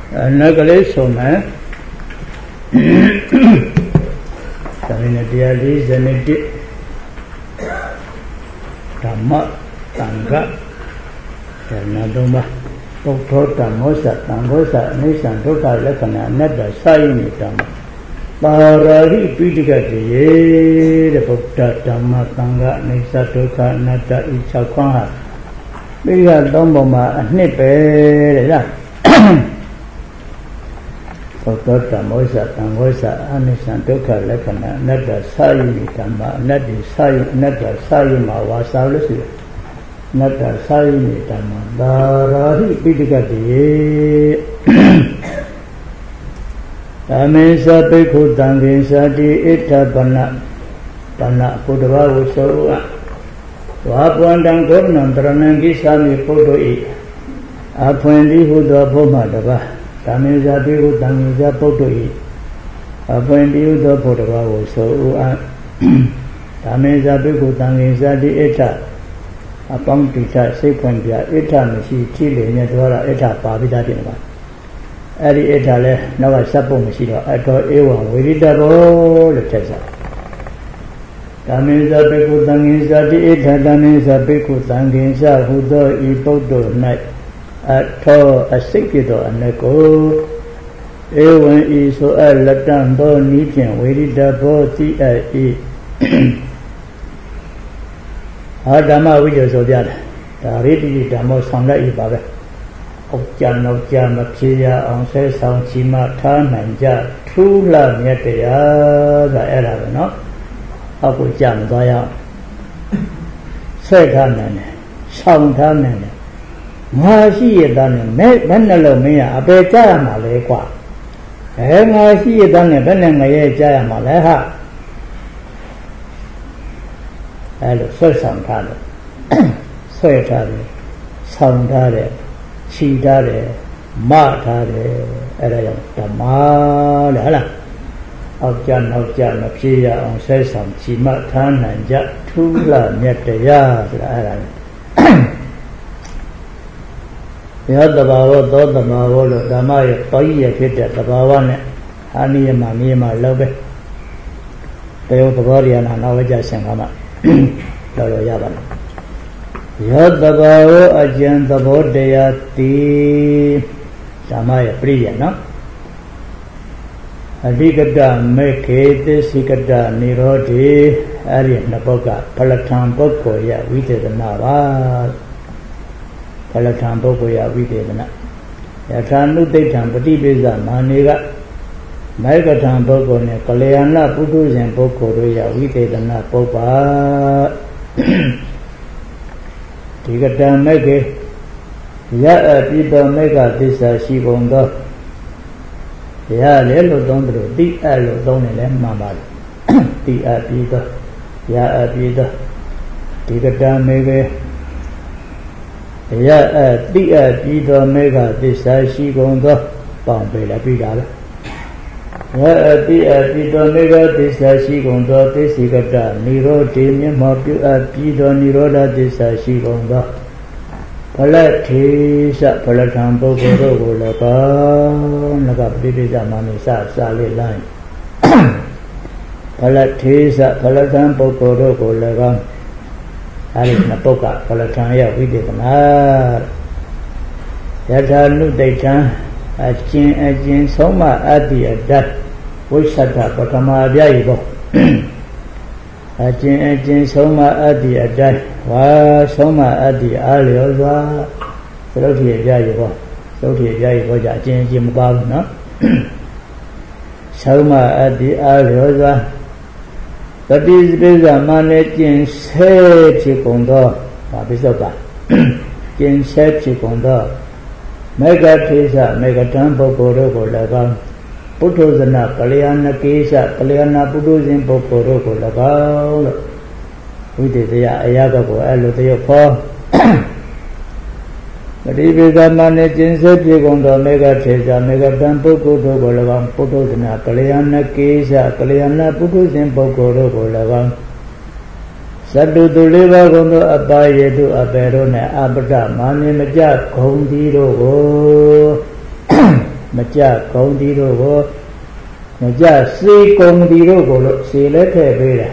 Nagale Soma Saminatiali Zaniti Dhamma Tangga Janadoma Bukto Dhamosa Tangosa Nisan Tota Lakana Nada Sayini Dhamma Parari Pidikati Bukta Dhamma Tangga Nisa Tota Nada Ichakwaha Biga Domboma Nipe Bukto Dhamosa Tangosa Nisan Tota Lakana Nada Sayini Dhamma Nada Sayima Wasalasi Nata Sayini Dhamma Dharari Pidikati Dhamesa Bhikkhu Dhamesati Ita Panna Kudava Usawa Vapwandang Gurnam Taranangi Sami Pudoi Apwendi Hudha Bhumadava Dhamesa Bhikkhu Dhamesa Pudoi Apwendi Hudha Bhudava Usawa Dhamesa Bhikkhu Dhamesati Ita Upon Pita Sequentia, Etamishi, Chile, Nedora, Eta, Babidadina. Adi Etale, Nova Sapo Machida, I told Ewan, we did double the Tessa. Damisa Beku Dangisa, the Eta Damisa Beku Dangisa, who do Ipodo night at Tor, a Sekido, and Neko. Ewan is so a Latin, though Nitin, we did double TIE. Adama Video Zodiac, the Ridi Damo Sanga Ibabe, Okjan Mapia, on Say Sound Chima, Tan and Ja, True Love Yetea, the Era, no? Akujam Daya Setan, Sound Taman, Mashi done, Menalo Mia, a better Malequa. And I see it done a Benanga Jaya Maleha. First some time, Sweatade, Soundade, Cheatade, Martade, Dhamma, Okjan, Pia, on says some Chimatan and Jat Tula, Netaya, the other Bavo, the Mavo, the Maya, Toya, Peter, the Bavan, Hani, Mamma, love it. They were the body and Navaja Sangama. Yavan Yadabao Ajantabo Deyati Samaya Priya, no? Adigada Mekete Sikada Niroti Arian Naboka Palatan Bokoya Vite the Nava Palatan Bokoya Vite the Nava Yatanu Detan Patibiza Maniga Megatan Boko ne Kalayana Pudus and Boko Roya Vite the Napopa Tigatan Mege Ya Pita Mega Disa Shigonga Ya Lelo Dondro Di Alo Donne Mamma Di Apida Ya Apida Tigatan Mege Ya Di Apida Mega Disa Shigonga Bombay Pida Pito Mega Disashi Gonda, Desigata, Niro, Demian, Mapu, Pito Niroda Disashi Gonda, Palatis, Palatambo, Lapa, Nagapita Manisa, Sally Line, Palatis, Palatambo, Lagan, Alice Napoca, Palatania, we did not. That's our new data. Ajin Soma Adi Adat, Wishata, Patama Jaibo. Ajin Soma Adi Adat, Wa Soma Adi Alioza, Sotia Jaibo, Ajin Jimbab, no? Soma Adi Alioza, but this Biza managing Sechicondo, Papisoba, Jin Sechicondo. Mega Tesa, Megatan Bokoro, Lagan, Putozana, Kalayana Kesa, Kalayana Puduzin Bokoro, Lagan, with the Ayagago, Alo de Yopo. But if you got managing Sechigondo, Mega Tesa, Megatan Bokoro, Lagan, Putozana, Kalayana Kesa, Kalayana Puduzin Bokoro, Lagan. Sadu Duliva Gondo Abaye to Aberone Abada, Mani Maja, Kondi Maja Gondiro, Maja Si Gondiro, Si Lete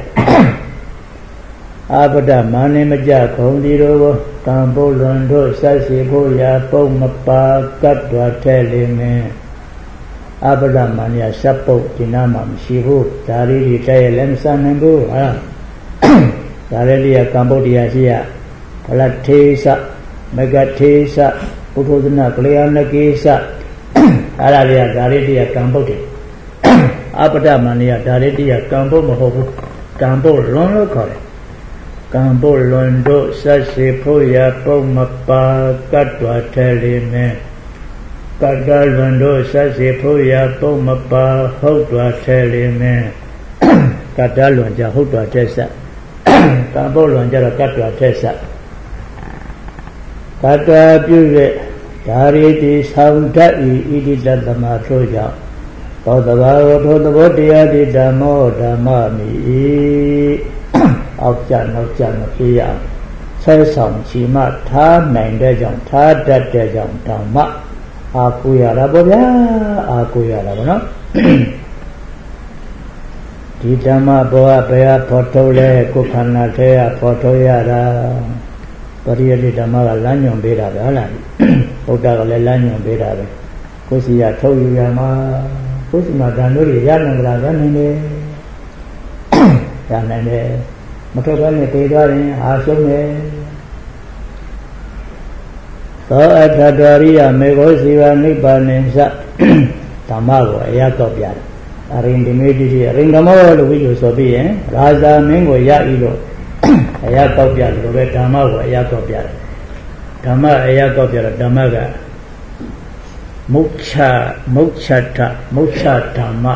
Abada Mani Maja Gondiro, Tambo Londo, Sasi Boya, Pomapa, Katwa Teleme, Abada Mania Sapo, Dinama, Shivu, Dari, Lem Sanambu, Darelia Cambodia, Palatesa, Megatesa, Putuna, Cleana Gesa, Aralia, Darelia Cambodia, Abada Mania, Darelia Cambo Moho, Cambo Lono Kore. Cambo Londo, Sasi Poya, Pomapa, Katwa Teleme, Katal Londo, Sasi Poya, Pomapa, Hotwa Teleme, Katal Lonja, Hotwa Tessa, Cambo Lonja, Katwa Tessa, Kata Pure, Dariti, Soundai, Idita Matroja, Potava, Potabodia, Damo, Damami. Of Jan of Janapia, says some Chima, Ta, Mandajam, Ta, Dadajam, Tama, Akuya Rabona, Titama, Boa, Bea, Potole, Kukanatea, Potoyara, Paria Damara, Lanyon Beda, Oda Lanyon Beda, Kusia, Toyama, Kusima Danuri, Yananga, Yanane. Matogani Pedari, Asome So Atadaria, Megosiva, Nibanensa, Tamago, Yakobia, Arindimidi, Ringamo, Luigi Sobi, Raza, Mingo, Yailo, Yakobia, Tamago, Yakobia, Tama, Yakobia, Damaga, Mucha Tama.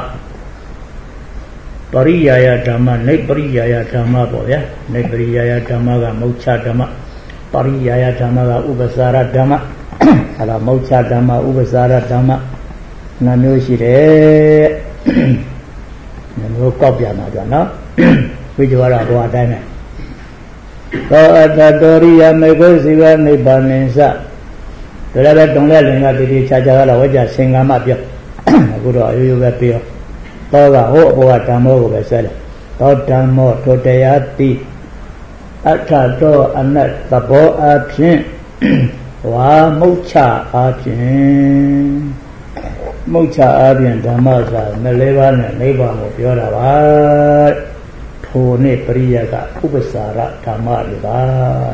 Pariyaya Dhamma, Nepriyaya Dhamma Boya, Nepriyaya Dhamma, Mocha Dhamma, Pariyaya Dhamma, Ubasara Dhamma, Ala Mocha Dhamma, Ubasara Dhamma, Nanushire, Nanu Kopiana, which were a boa dime. So at the Doria Megosiva Nibanensa, the level don't let him at the Chajala, which are Singamapia, good or you appear. Toga ho boa tamo besel. Totamo toteyati. Atato anat tabo apin. Wa mocha apin. Mocha apin dhamasa meleva ne neba mo pyoda ba. Thone priyaga upasara dhamma ba.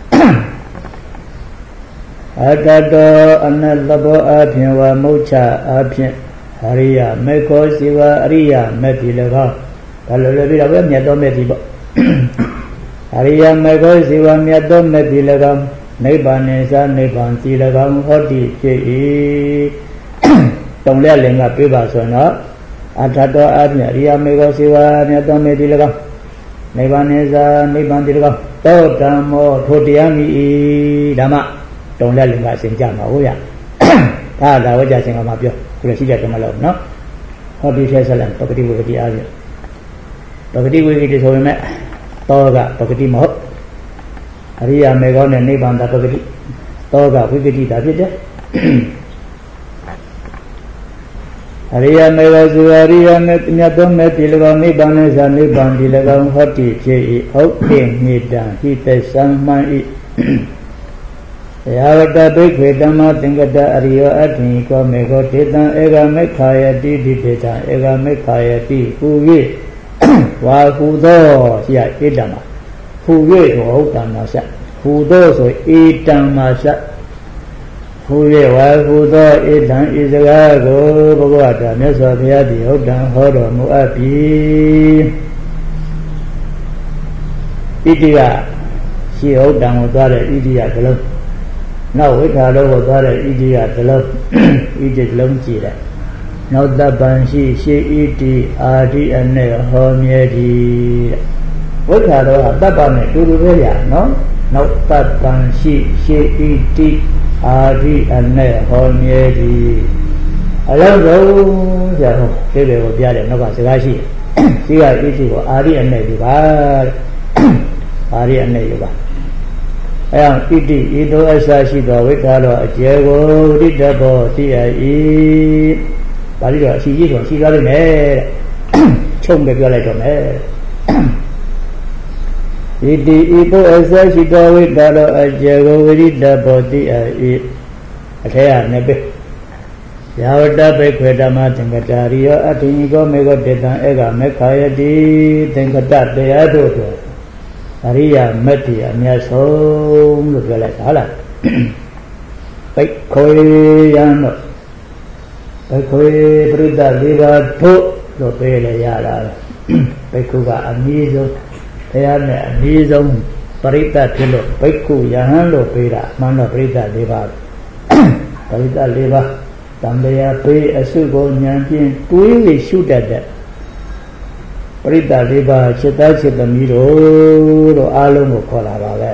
Atato anat tabo apin wa mocha apin. Ariya, Meko Siva, Ariya, Metilaga, Palabira, Miato Metiba. Ariya, Meko Siva, Miato Metilaga, Nebanesa, Neban Silagam, Hoti, Don't let Linga Pibasona, Atato Adna, Ariya, Meko Siva, Miato Metilaga, Nebanesa, Neban Tilaga, Totamo, Totiami, Dama, don't let Linga Sinjama, Oya. Tada, what I think about you. President Malone, no? How do you say Salam, Pocati with the Asia? Pocati with it is over met Toga, Pocati Mo Aria Megon and Nebanda Pocati Toga, Wikiti Davida Aria Megazuaria Metnadom Metilagon, Nebanes and Nebandilagon, Hoti, J. Oaking, Nidan, Hite, Sanman. Yavata big Vedama Tingata Ario Atiko Mego Titan Ega Mekayati Dita Ega Mekayati Huye Wahudo Sia Idama Huye Hotamasa Hudo so Itamasa Huye Wahudo Itan Isagago Bogata Mesa Piati Hotam Horo Muapi Idia She Hotam Udara Idia Galo Now we got over the idiot, the love, idiot lumchi. Now the banshee, she eat Adi and Homiedi. We got over the banner to the area, no? Now that banshee, she eat Adi and Homiedi. I love those, they will be at no Vasagashi. She got eating Adi and Nediva. Adi and Nediva. iti ito asaရှိသောဝိထာတော်အကျယ်ကိုဝိတ္တဘောသိရ၏ပါဠိတော်အရှိကြီးဆိုရှိသွားလိမ့်မယ်တဲ့ချုံပဲပြောလိုက်တော့မယ်iti ito asaရှိသောဝိထာတော်အကျယ်ကိုဝိတ္တဘောသိရ၏အထက်ကနေပဲယာဝတ္တဘိက္ခွေဓမ္မသင်္ကတာရိယောအဋ္ဌိကောမေကောတေတံဧကမေခာယတိသင်္ကတတရားတို့ဆိုအရိယာမတ္တိအမြတ်ဆုံးလို့ပြောလိုက်တာဟုတ်လားဘိက္ခွေယံတော့ဘိက္ခွေပရိသတ်၄ပါးတို့လို့ပြောလေရတာဘိက္ခုကအနည်းဆုံးတရားနဲ့အနည်းဆုံးပရိသတ်ဖြစ်လို့ဘိက္ခုယဟန်လို့ပြောတာအမှန်တော့ပရိသတ်၄ပါးပရိသတ်၄ပါးတံတရားပေးအစုကိုဉာဏ်ဖြင့်တွေးပြီးရှုတတ်တဲ့ပရိသတ်၄ပါးจิตသားจิตသမီးတို့အားလုံးကိုခေါ်လာပါပဲ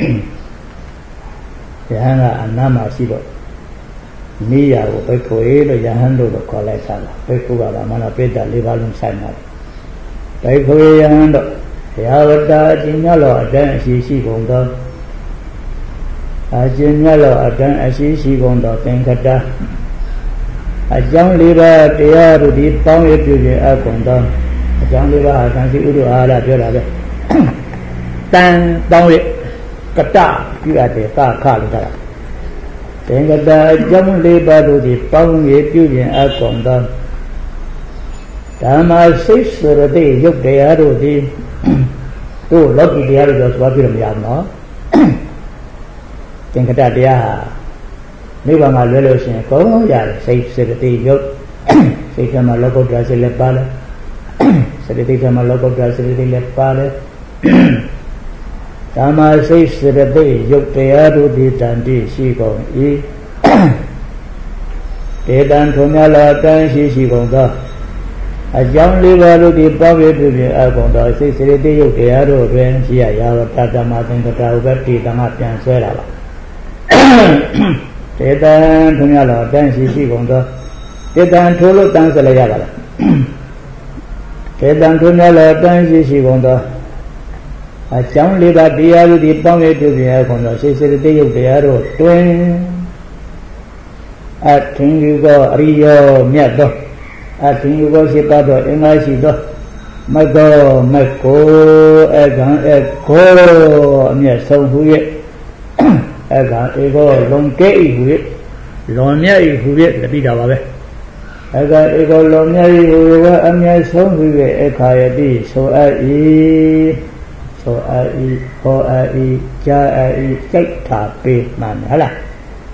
ယဟန်ကအနားမှာရှိတော့နိယာကိုဘိက္ခုလို့ယဟန်တို့ခေါ်လိုက်တာဘိက္ခုကမှတော့ပရိသတ်၄ပါးလုံးဆိုင်ပါတယ်ဘိက္ခုယဟန်တို့ယာဝတ္တအကျဉ်းများလောအတန်းအရှိရှိကုန်သောအကျဉ်းများလောအတန်းအရှိရှိကုန်သောသင်္ကတအကြောင်း၄ပါးတရားတို့ဒီပေါင်းရပြုခြင်းအကုန်သောအကြောင်း၄ပါးအတန်ရှိဥဒ္ဓအာရပြောတာပဲတန်ပေါင်းရကတပြုအပ်တယ်သာခလို့ဆိုတာသင်္ကတအကြောင်း၄ပါးတို့ဒီပေါင်းရပြုခြင်းအကုန်သောဓမ္မစိတ်စရတိယုတ်တရားတို့ဒီတို့လောကီတရားတွေတော့သွားပြလို့မရဘူးနော်သင်္ကတတရားဟာနိဗ္ဗာန်မှာလွယ်လို့ရှိရင်ကောင်းရတယ်စိတ်စေတသိက်ယုတ်စိတ်ကမှလောကုတ္တရာစိတ်လည်းပါတယ်စေတသိက်ကမှလောကုတ္တရာစေတသိက်လည်းပါတယ်ဓမ္မစိတ်စေတသိက်ယုတ်တရားတို့ဒီတန်တိရှိကုန်၏တေတံထုံများလာတန်ရှိကုန်သောအကြောင်း၄ပါးတို့ဒီပေါင်းရပြုပြင်အကုန်သောစိတ်စေတသိက်ယုတ်တရားတို့တွင်ရှိရရာဝတ္တဓမ္မသင်္ကတာဥပ္ပတိတံကပြန်ဆွဲတာပါတေတံထုံရလောတန်ရှိကုန်သောတေတံထိုးလို့တန်းစလဲရပါလားတေတံထုံရလောတန်ရှိကုန်သောအကြောင်း၄ပါးတရားတို့ဒီပေါင်းရပြုပြင်အကုန်သောစိတ်စေတသိက်ယုတ်တရားတို့တွင်အထင်ယူသောအရိယောမြတ်သောအထင်ယူသောရှိပါသောအင်္ဂါရှိသောမကောမကိုအကံအကိုအမျက်ဆုံးဟု၍အကံဧကောလုံကဲ့ဤဟု၍လွန်မြတ်ဤဟု၍ပြီးတာပါပဲအကံဧကောလွန်မြတ်ဤဟု၍အမျက်ဆုံးဟု၍အခါယတိဆိုအပ်၏ဆိုအပ်၏ဟောအပ်၏ကြားအပ်၏စိတ်ထာပေးမှန်ဟုတ်လား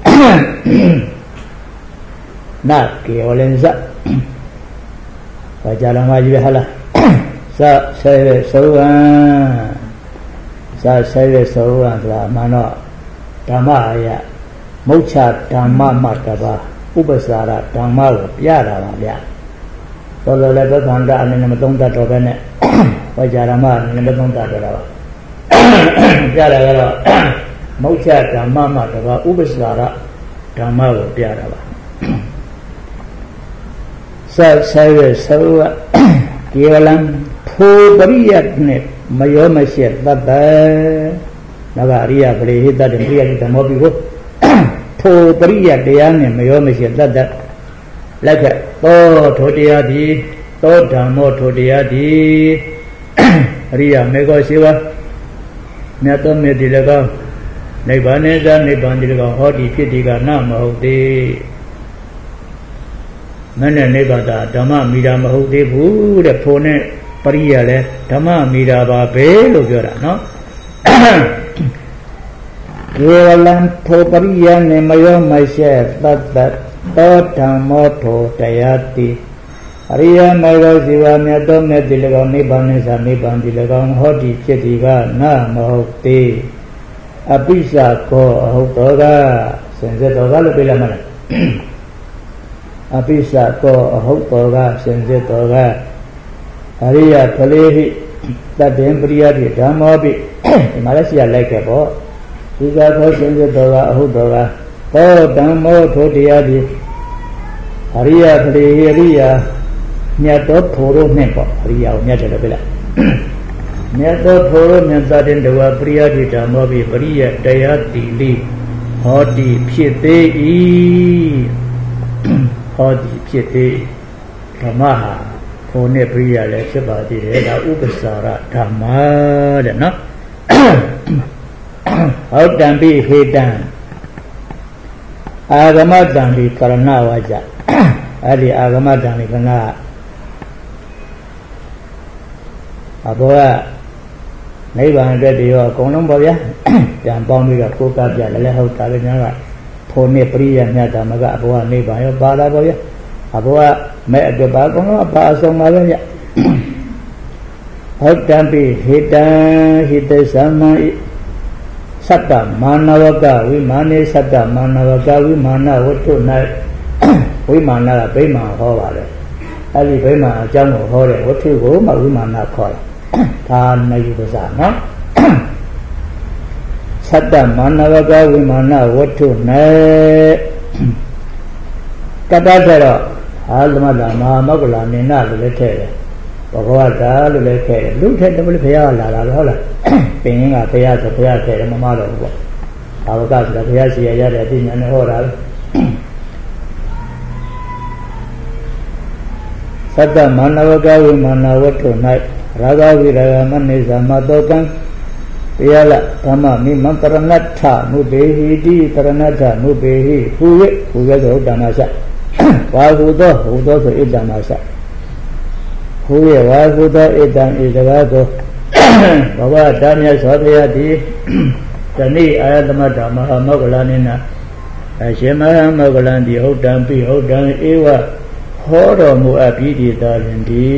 နာကေဝလင်ဇဘာကြလာမှကြီးပဲဟုတ်လားစဆဲရသုဝံစဆဲရသုဝံဆိုတာမှန်တော့ဓမ္မအယမုတ်ချဓမ္မမတပါဥပ္ပစာရဓမ္မကိုပြတာပါဗျာတော်တော်လည်းသံဃာအနေနဲ့မသုံးတတ်တော့ပဲနဲ့ဘာကြဓမ္မအနေနဲ့မသုံးတတ်တော့တာပါပြတာကတော့မုတ်ချဓမ္မမတပါဥပ္ပစာရဓမ္မကိုပြတာပါစဆဲရသုဝံကေဝလံထိုပရိယတ်နဲ့မယောမရှိတတ်တယ်နဂအရိယပရိဟိတတ္တပရိယတ်ဓမ္မောပိကိုထိုပရိယတ်တရားနဲ့မယောမရှိတတ်တဲ့လက်ကသောထိုတရားသည်သောဓမ္မောထိုတရားသည်အရိယမေဃရှိဝမြတ်သောမြတ်ဒီ၎င်းနိဗ္ဗာန်နဲ့သာနိဗ္ဗာန်ဒီ၎င်းဟောဒီဖြစ်ဒီကနမဟုတ်သေးမနဲ့နိဗ္ဗာန်ဓမ္မမီတာမဟုတ်သေးဘူးတဲ့ဖို့နဲ့ပရိယလည်းဓမ္မမီတာပါပဲလို့ပြောတာနော်ကေဝလံထိုပရိယနဲ့မယောမရှိသတ္တသောဓမ္မောထိုတရားတိအရိယမေဃဇီဝမြတ်သောမြတ်ဒီ၎င်းနိဗ္ဗာန်နဲ့သာနိဗ္ဗာန်ဒီ၎င်းဟောဒီဖြစ်ဒီကနမဟုတ်သေးအပိစ္ဆကောအဟုတ်တော်ကစင်စစ်တော်ကလို့ပြောလိုက်မလားအပိစ္ဆကောအဟုတ်တော်ကစင်စစ်တော်ကအရိယဖလေဟိတတ္တင်ပရိယတိဓမ္မောပိဒီမှာလည်းဆရာလိုက်ခဲ့ပေါ့ဒီကသောစင်စစ်တော်ကအဟုတ်တော်ကသောဓမ္မောထိုတရားတိအရိယဖလေဟိအရိယမြတ်တော်ထိုတို့နှင့်ပေါ့အရိယကိုမြတ်တယ်လို့ပြောလိုက်မြတ်သောဘုရားမြတ်စွာဘုရားတဝပရိယတိဓမ္မောပိပရိယတရားတိလိဟောတိဖြစ်သေး၏ဟောတိဖြစ်သေးဓမ္မဟာဘုံနဲ့ပရိယလည်းဖြစ်ပါသေးတယ်ဒါဥပ္ပစာရဓမ္မတဲ့နော်ဟုတ်တံပိဟေတံအာဂမတံပိကရဏဝါကြအဲ့ဒီအာဂမတံပိကရဏအဘောကနိဗ္ဗာန်အတွက်တည်းရောအကုန်လုံးပေါ့ဗျာပြန်ပေါင်းပြီးတော့ကိုးကားပြလည်းဟုတ်တာပဲကျွန်တော်ကဘုံနဲ့ပရိယမြတ်ဓမ္မကအဘောကနိဗ္ဗာန်ရောပါလာပေါ့ဗျာအဘောကမဲ့အတွက်ပါအကုန်လုံးအပါအဆုံးပါပဲဗျဟုတ်တံပိဟေတံဟိတသမံသတ္တမာနဝကဝိမာနေသတ္တမာနဝကဝိမာနဝတ္ထု၌ဝိမာနကဗိမာန်ဟောပါလေအဲ့ဒီဗိမာန်အကြောင်းကိုဟောတဲ့ဝတ္ထုကိုမှဝိမာနခေါ်တယ်ဒါနေယူပါစားနော်သတ္တမာနဝကဝိမာနဝတ္ထု၌ကတ္တထတော့အာသမတ္တမဟာမောက္ခလနိနလို့လည်းထည့်တယ်ဘဂဝတာလို့လည်းထည့်တယ်လူထည့်တယ်ဘုရားလာတာဟုတ်လားပင်ရင်းကဘုရားဆိုဘုရားထည့်တယ်မမတော့ဘူးပေါ့ဘာဝကဆိုတာဘုရားရှိရရတဲ့အသိဉာဏ်နဲ့ဟောတာသတ္တမာနဝကဝိမာနဝတ္ထု၌ရာဂဝိရာဂမနိသမတောကံပိယလဓမ္မမိမံတရဏဋ္ဌနုပေဟိတိတရဏဋ္ဌနုပေဟိဟူ၍ဟူ၍ဆိုဥဒ္ဒနာရှဝါဟုသောဆိုဣဒ္ဒနာရှဟူ၍ဝါဟုသောဣဒ္ဒံဣဒကာသောဘဝဓာမြတ်သောဘုရားသည်တဏိအာယတမဓမ္မမောက္ခလနိနာအရှင်မဟာမောက္ခလံတိဟုတ်တံပိဟုတ်တံဧဝဟောတော်မူအပ်ပြီးဒီသာလင်ဒီ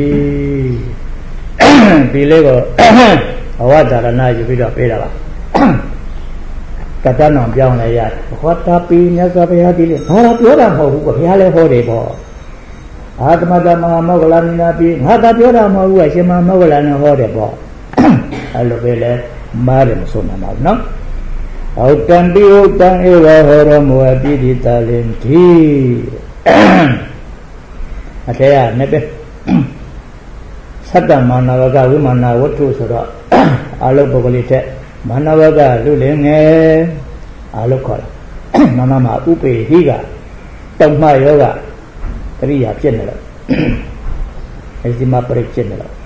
ဒီလေးကိုဘဝဒါရဏယူပြီးတော့ပေးတာပါကတ္တနောင်ပြောင်းလဲရတယ်ဟောတာပိမြတ်စွာဘုရားဒီလေးဘာလို့ပြောတာမဟုတ်ဘူးဘုရားလည်းဟောတယ်ပေါ့အာသမတမဟာမောက္ခလနိနာပိငါသာပြောတာမဟုတ်ဘူးအရှင်မဟာမောက္ခလနဲ့ဟောတယ်ပေါ့အဲ့လိုပဲလဲမားတယ်မဆုံးနိုင်ပါဘူးနော်ဟုတ်တံပိဟုတ်တံဧဝဟောတော်မူအပ်ပြီးဒီသာလင်ဒီအထေရနဲ့ပဲသတ္တမာနဝကဝိမာနဝတ္ထုဆိုတော့အာလုပုဂ္ဂလိထက်မာနဝကလူလင်းငယ်အာလုခေါ်တာမမမှာဥပေဟိကတုံမှယောဂတရိယာဖြစ်နေတော့အဲဒီမှာပြိဖြစ်နေတော့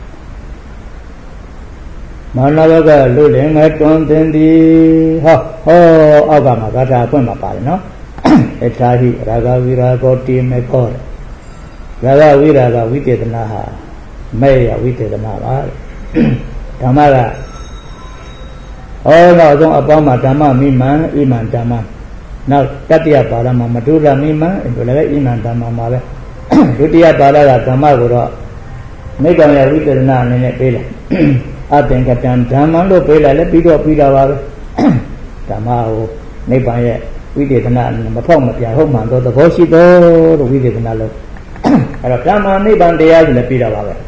မာနဝကလူလင်းငယ်တွန်းတင်သည်ဟောအောက်ကမှာဂါထာအပွင့်မှာပါတယ်နော်အထာဟိရာဂဝိရာဂောတိမေကောရာဂဝိရာဂဝိတေသနာဟာမဲ့ရဝိတေသနာပါဓမ္မကနောက်ဆုံးအပေါင်းမှာဓမ္မမိမံဣမံဓမ္မနောက်တတိယပါဠိမှာမတုရမိမံဒီလည်းဣမံဓမ္မမှာပဲဒုတိယပါဠိကဓမ္မကိုတော့နိဗ္ဗာန်ရဝိတေသနာအနေနဲ့ပေးလိုက်အသင်္ကတံဓမ္မလို့ပေးလိုက်လည်းပြီးတော့ပြီးတာပါပဲဓမ္မကိုနိဗ္ဗာန်ရဲ့ဝိတေသနာမဖောက်မပြဟုတ်မှန်တော့သဘောရှိတော်လို့ဝိတေသနာလို့အဲ့တော့ဓမ္မနိဗ္ဗာန်တရားကြီးလည်းပြီးတာပါပဲ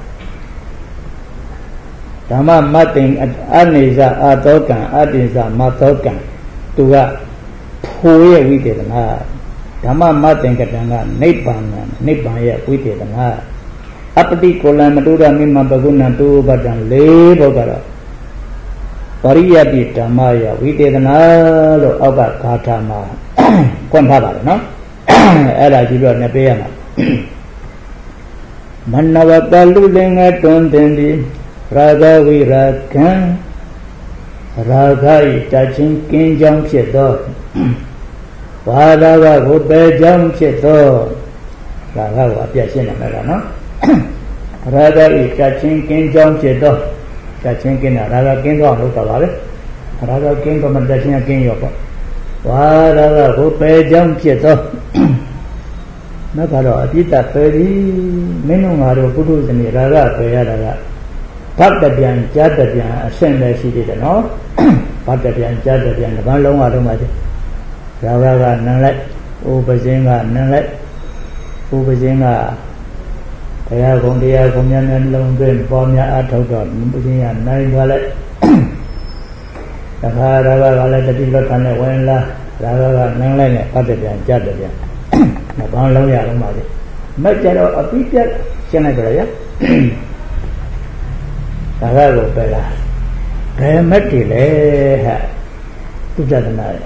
ဓမ္မမတ္တိအနေဇအာတောကံအတ္တိဇမတောကံသူကဖိုးရဲ့ဝိတေသနာဓမ္မမတ္တိကတံကနိဗ္ဗာန်ရဲ့ဝိတေသနာအပတိကိုလံမတုရမိမပဂုဏံတုပတံလေးဘုတ်ကတော့ပရိယတိဓမ္မယဝိတေသနာလို့အောက်ကဂါထာမှာကွန့်ထားပါတယ်နော်အဲ့ဒါကြည့်တော့နှစ်ပေးရမှာမနဝတလူလင်္ဂတွန်တင်သည်ရာဂဝိရာဂံရာဂဤတချင်းကင်းကြောင်းဖြစ်သောဘာသာကကိုပယ်ကြောင်းဖြစ်သောရာဂကိုအပြတ်ရှင်းနေမှာကနော်ရာဂဤတချင်းကင်းကြောင်းဖြစ်သောတချင်းကင်းတာရာဂကင်းတော့လို့တော့ပါပဲရာဂကင်းတော့မတချင်းကင်းရောပေါ့ဘာသာကကိုပယ်ကြောင်းဖြစ်သောနောက်ကတော့အပိတ္တပယ်သည်မင်းတို့ငါတို့ပုထုဇဉ်တွေရာဂပယ်ရတာကဘတ်တပြန်ကြားတပြန်အဆင့်လည်းရှိသေးတယ်နော်ဘတ်တပြန်ကြားတပြန်ဒီဘန်းလုံးဝတော့မှရှိရာဂကနံလိုက်ဥပဇင်းကနံလိုက်ဥပဇင်းကတရားကုံတရားကုံများနဲ့လုံးသွင်းပေါ်များအထောက်တော့ဥပဇင်းကနိုင်သွားလိုက်တခါရာဂကလည်းတတိလက္ခဏာနဲ့ဝင်လာရာဂကနံလိုက်နဲ့ဘတ်တပြန်ကြားတပြန်ဒီဘန်းလုံးရတော့မှရှိမကြတော့အပိပြတ်ရှင်းလိုက်ကြရဒါကတော့ပဲလားဘယ်မက်တည်လဲဟဲ့သူကြတဲ့နား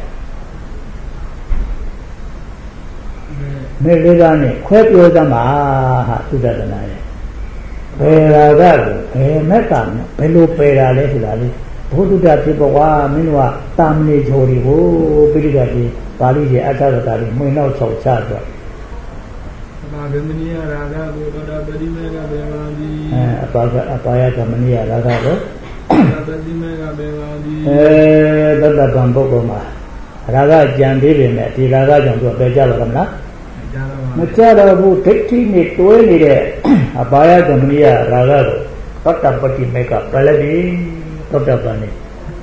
မေလေးကနေခွဲပြောသမှာဟာသူကြတဲ့နားဘယ်ရာကကိုဘယ်မက်ကဘယ်လိုပယ်တာလဲဆိုတာလေဘုဒ္ဓဖြစ်ပေါ်ကမင်းတို့ကတာမဏေချိုတွေကိုပိဋကကြီးပါဠိကြီးအတ္တရတာတွေမှင်တော့၆ချတော့ဘာဗေမနိယရာဂကိုသောတာပတိမေကဘေဝံဒီအပါယကမနိယရာဂကိုသောတာပတိမေကဘေဝံဒီသတ္တပံပုဂ္ဂိုလ်မှာရာဂကြံသေးပေမဲ့ဒီရာဂကြောင့်သူပယ်ကြပါမလားမကြတော့ဘူးဒိဋ္ဌိနဲ့တွဲနေတဲ့အပါယကမနိယရာဂကိုသောတာပတိမေကပယ်လိုက်ပြီသောတာပန်နဲ့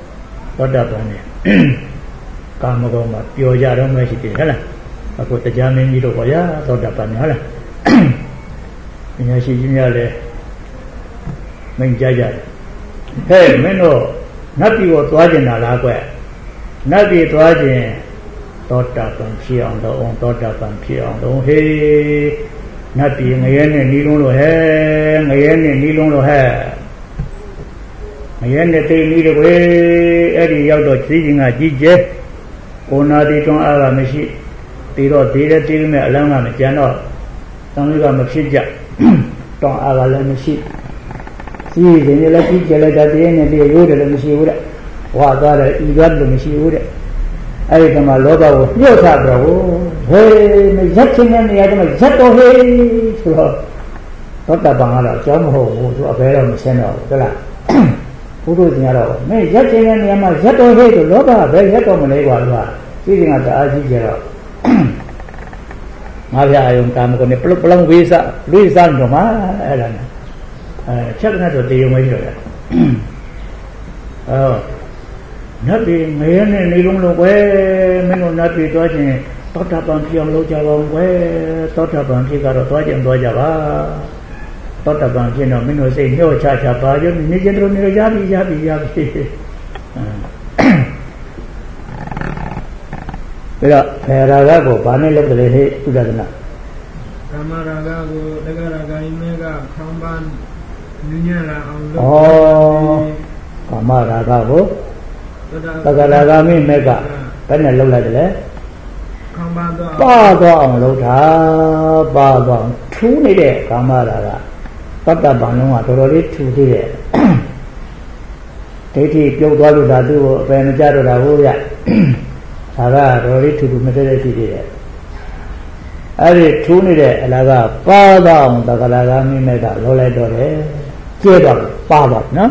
ကာမဂုဏ်မှာပျော်ကြတော့မှရှိတယ်ဟုတ်လားအခုတရားမင်းကြီးတို့ဟောရသောတာပန်ဟုတ်လားပညာရှိကြီးများလည်းမင်းကြကြတယ်ဟဲ့မင်းတို့နတ်ပြည်ကိုသွားကျင်တာလားကွနတ်ပြည်သွားကျင်သောတာပန်ဖြစ်အောင်တော့သောတာပန်ဖြစ်အောင်တော့ဟေးနတ်ပြည်ငရဲနဲ့နီးလုံးလို့ဟဲ့ငရဲနဲ့နီးလုံးလို့ဟဲ့ငရဲနဲ့တိတ်နီးတယ်ကွအဲ့ဒီရောက်တော့ကြီးကြီးကကြီးကျဲကိုနာတိတွန်းအားကမရှိပြီးတော့ဒီတဲ့တိမဲ့အလန်းကမကြံတော့တောင်းလေးကမဖြစ်ကြတွန်းအားကလည်းမရှိကြီးရင်လည်းကြီးကျဲလိုက်တာတည်းနဲ့တည်းရိုးတယ်လည်းမရှိဘူးတဲ့ဝါသွားတယ်ဤသွားတယ်မရှိဘူးတဲ့အဲ့ဒီကမှလောဘကိုညှို့ချတော့ဟေးမရက်ချင်းတဲ့နေရာကမှရက်တော့ဟေးဆိုတော့သောတာပန်ကတော့အကြောင်းမဟုတ်ဘူးသူအဘဲတော့မရှင်းတော့ဘူးဟုတ်လားဘုရားရှင်ကတော့မင်းရက်ချင်းတဲ့နေရာမှာရက်တော်ဟဲ့ဆိုလောဘပဲရက်တော်မလဲကွာလို့ကသိရင်ကတအားကြီးကြတော့ငါပြအယုံကာမဂုဏ်နဲ့ပလုံဝိသလူစံတော့မှာအဲ့ဒါနဲ့ချက်ကတော့တေယုံမကြီးတော့ရနတ်ပြည်ငရဲနဲ့နေလုံးလုံးကွယ်မင်းတို့နတ်ပြည်သွားခြင်းသောတာပန်ပြောင်းလို့ကြပါဦးကွယ်သောတာပန်ဖြစ်ကတော့သွားခြင်းသွားကြပါသောတာပန်ဖြစ်တော့မင်းတို့စိတ်ညှော့ချချပါရုံနေခြင်းတို့နေရပြီဒါတော့ဘယ်ရာဂကိုဘာနဲ့လုပ်တယ်ဟဲ့သုဒ္ဓနာကာမရာဂကိုတက္ကရာဂိမေကခံပန်းညဉ့်ညံ့လာအောင်လုပ်ကာမရာဂကိုတက္ကရာဂမိမေကဘယ်နဲ့လုပ်လိုက်တယ်လဲခံပန်းတော့ပါတော့အောင်လုပ်တာပါတော့ထူးနေတဲ့ကာမရာဂသတ္တပံလုံးကတော်တော်လေးထူသေးတယ်ဒိဋ္ဌိပြုတ်သွားလို့ဒါသူ့ကိုအပယ်မကြတော့တာဟုတ်ရဒါကတော်လေးထူထူမသေးသေးရှိသေးတယ်အဲ့ဒီထူးနေတဲ့အလားကပါတော့တက္ကရာဂမိမေကလောလိုက်တော့တယ်ကျဲတော့ပါတော့နော်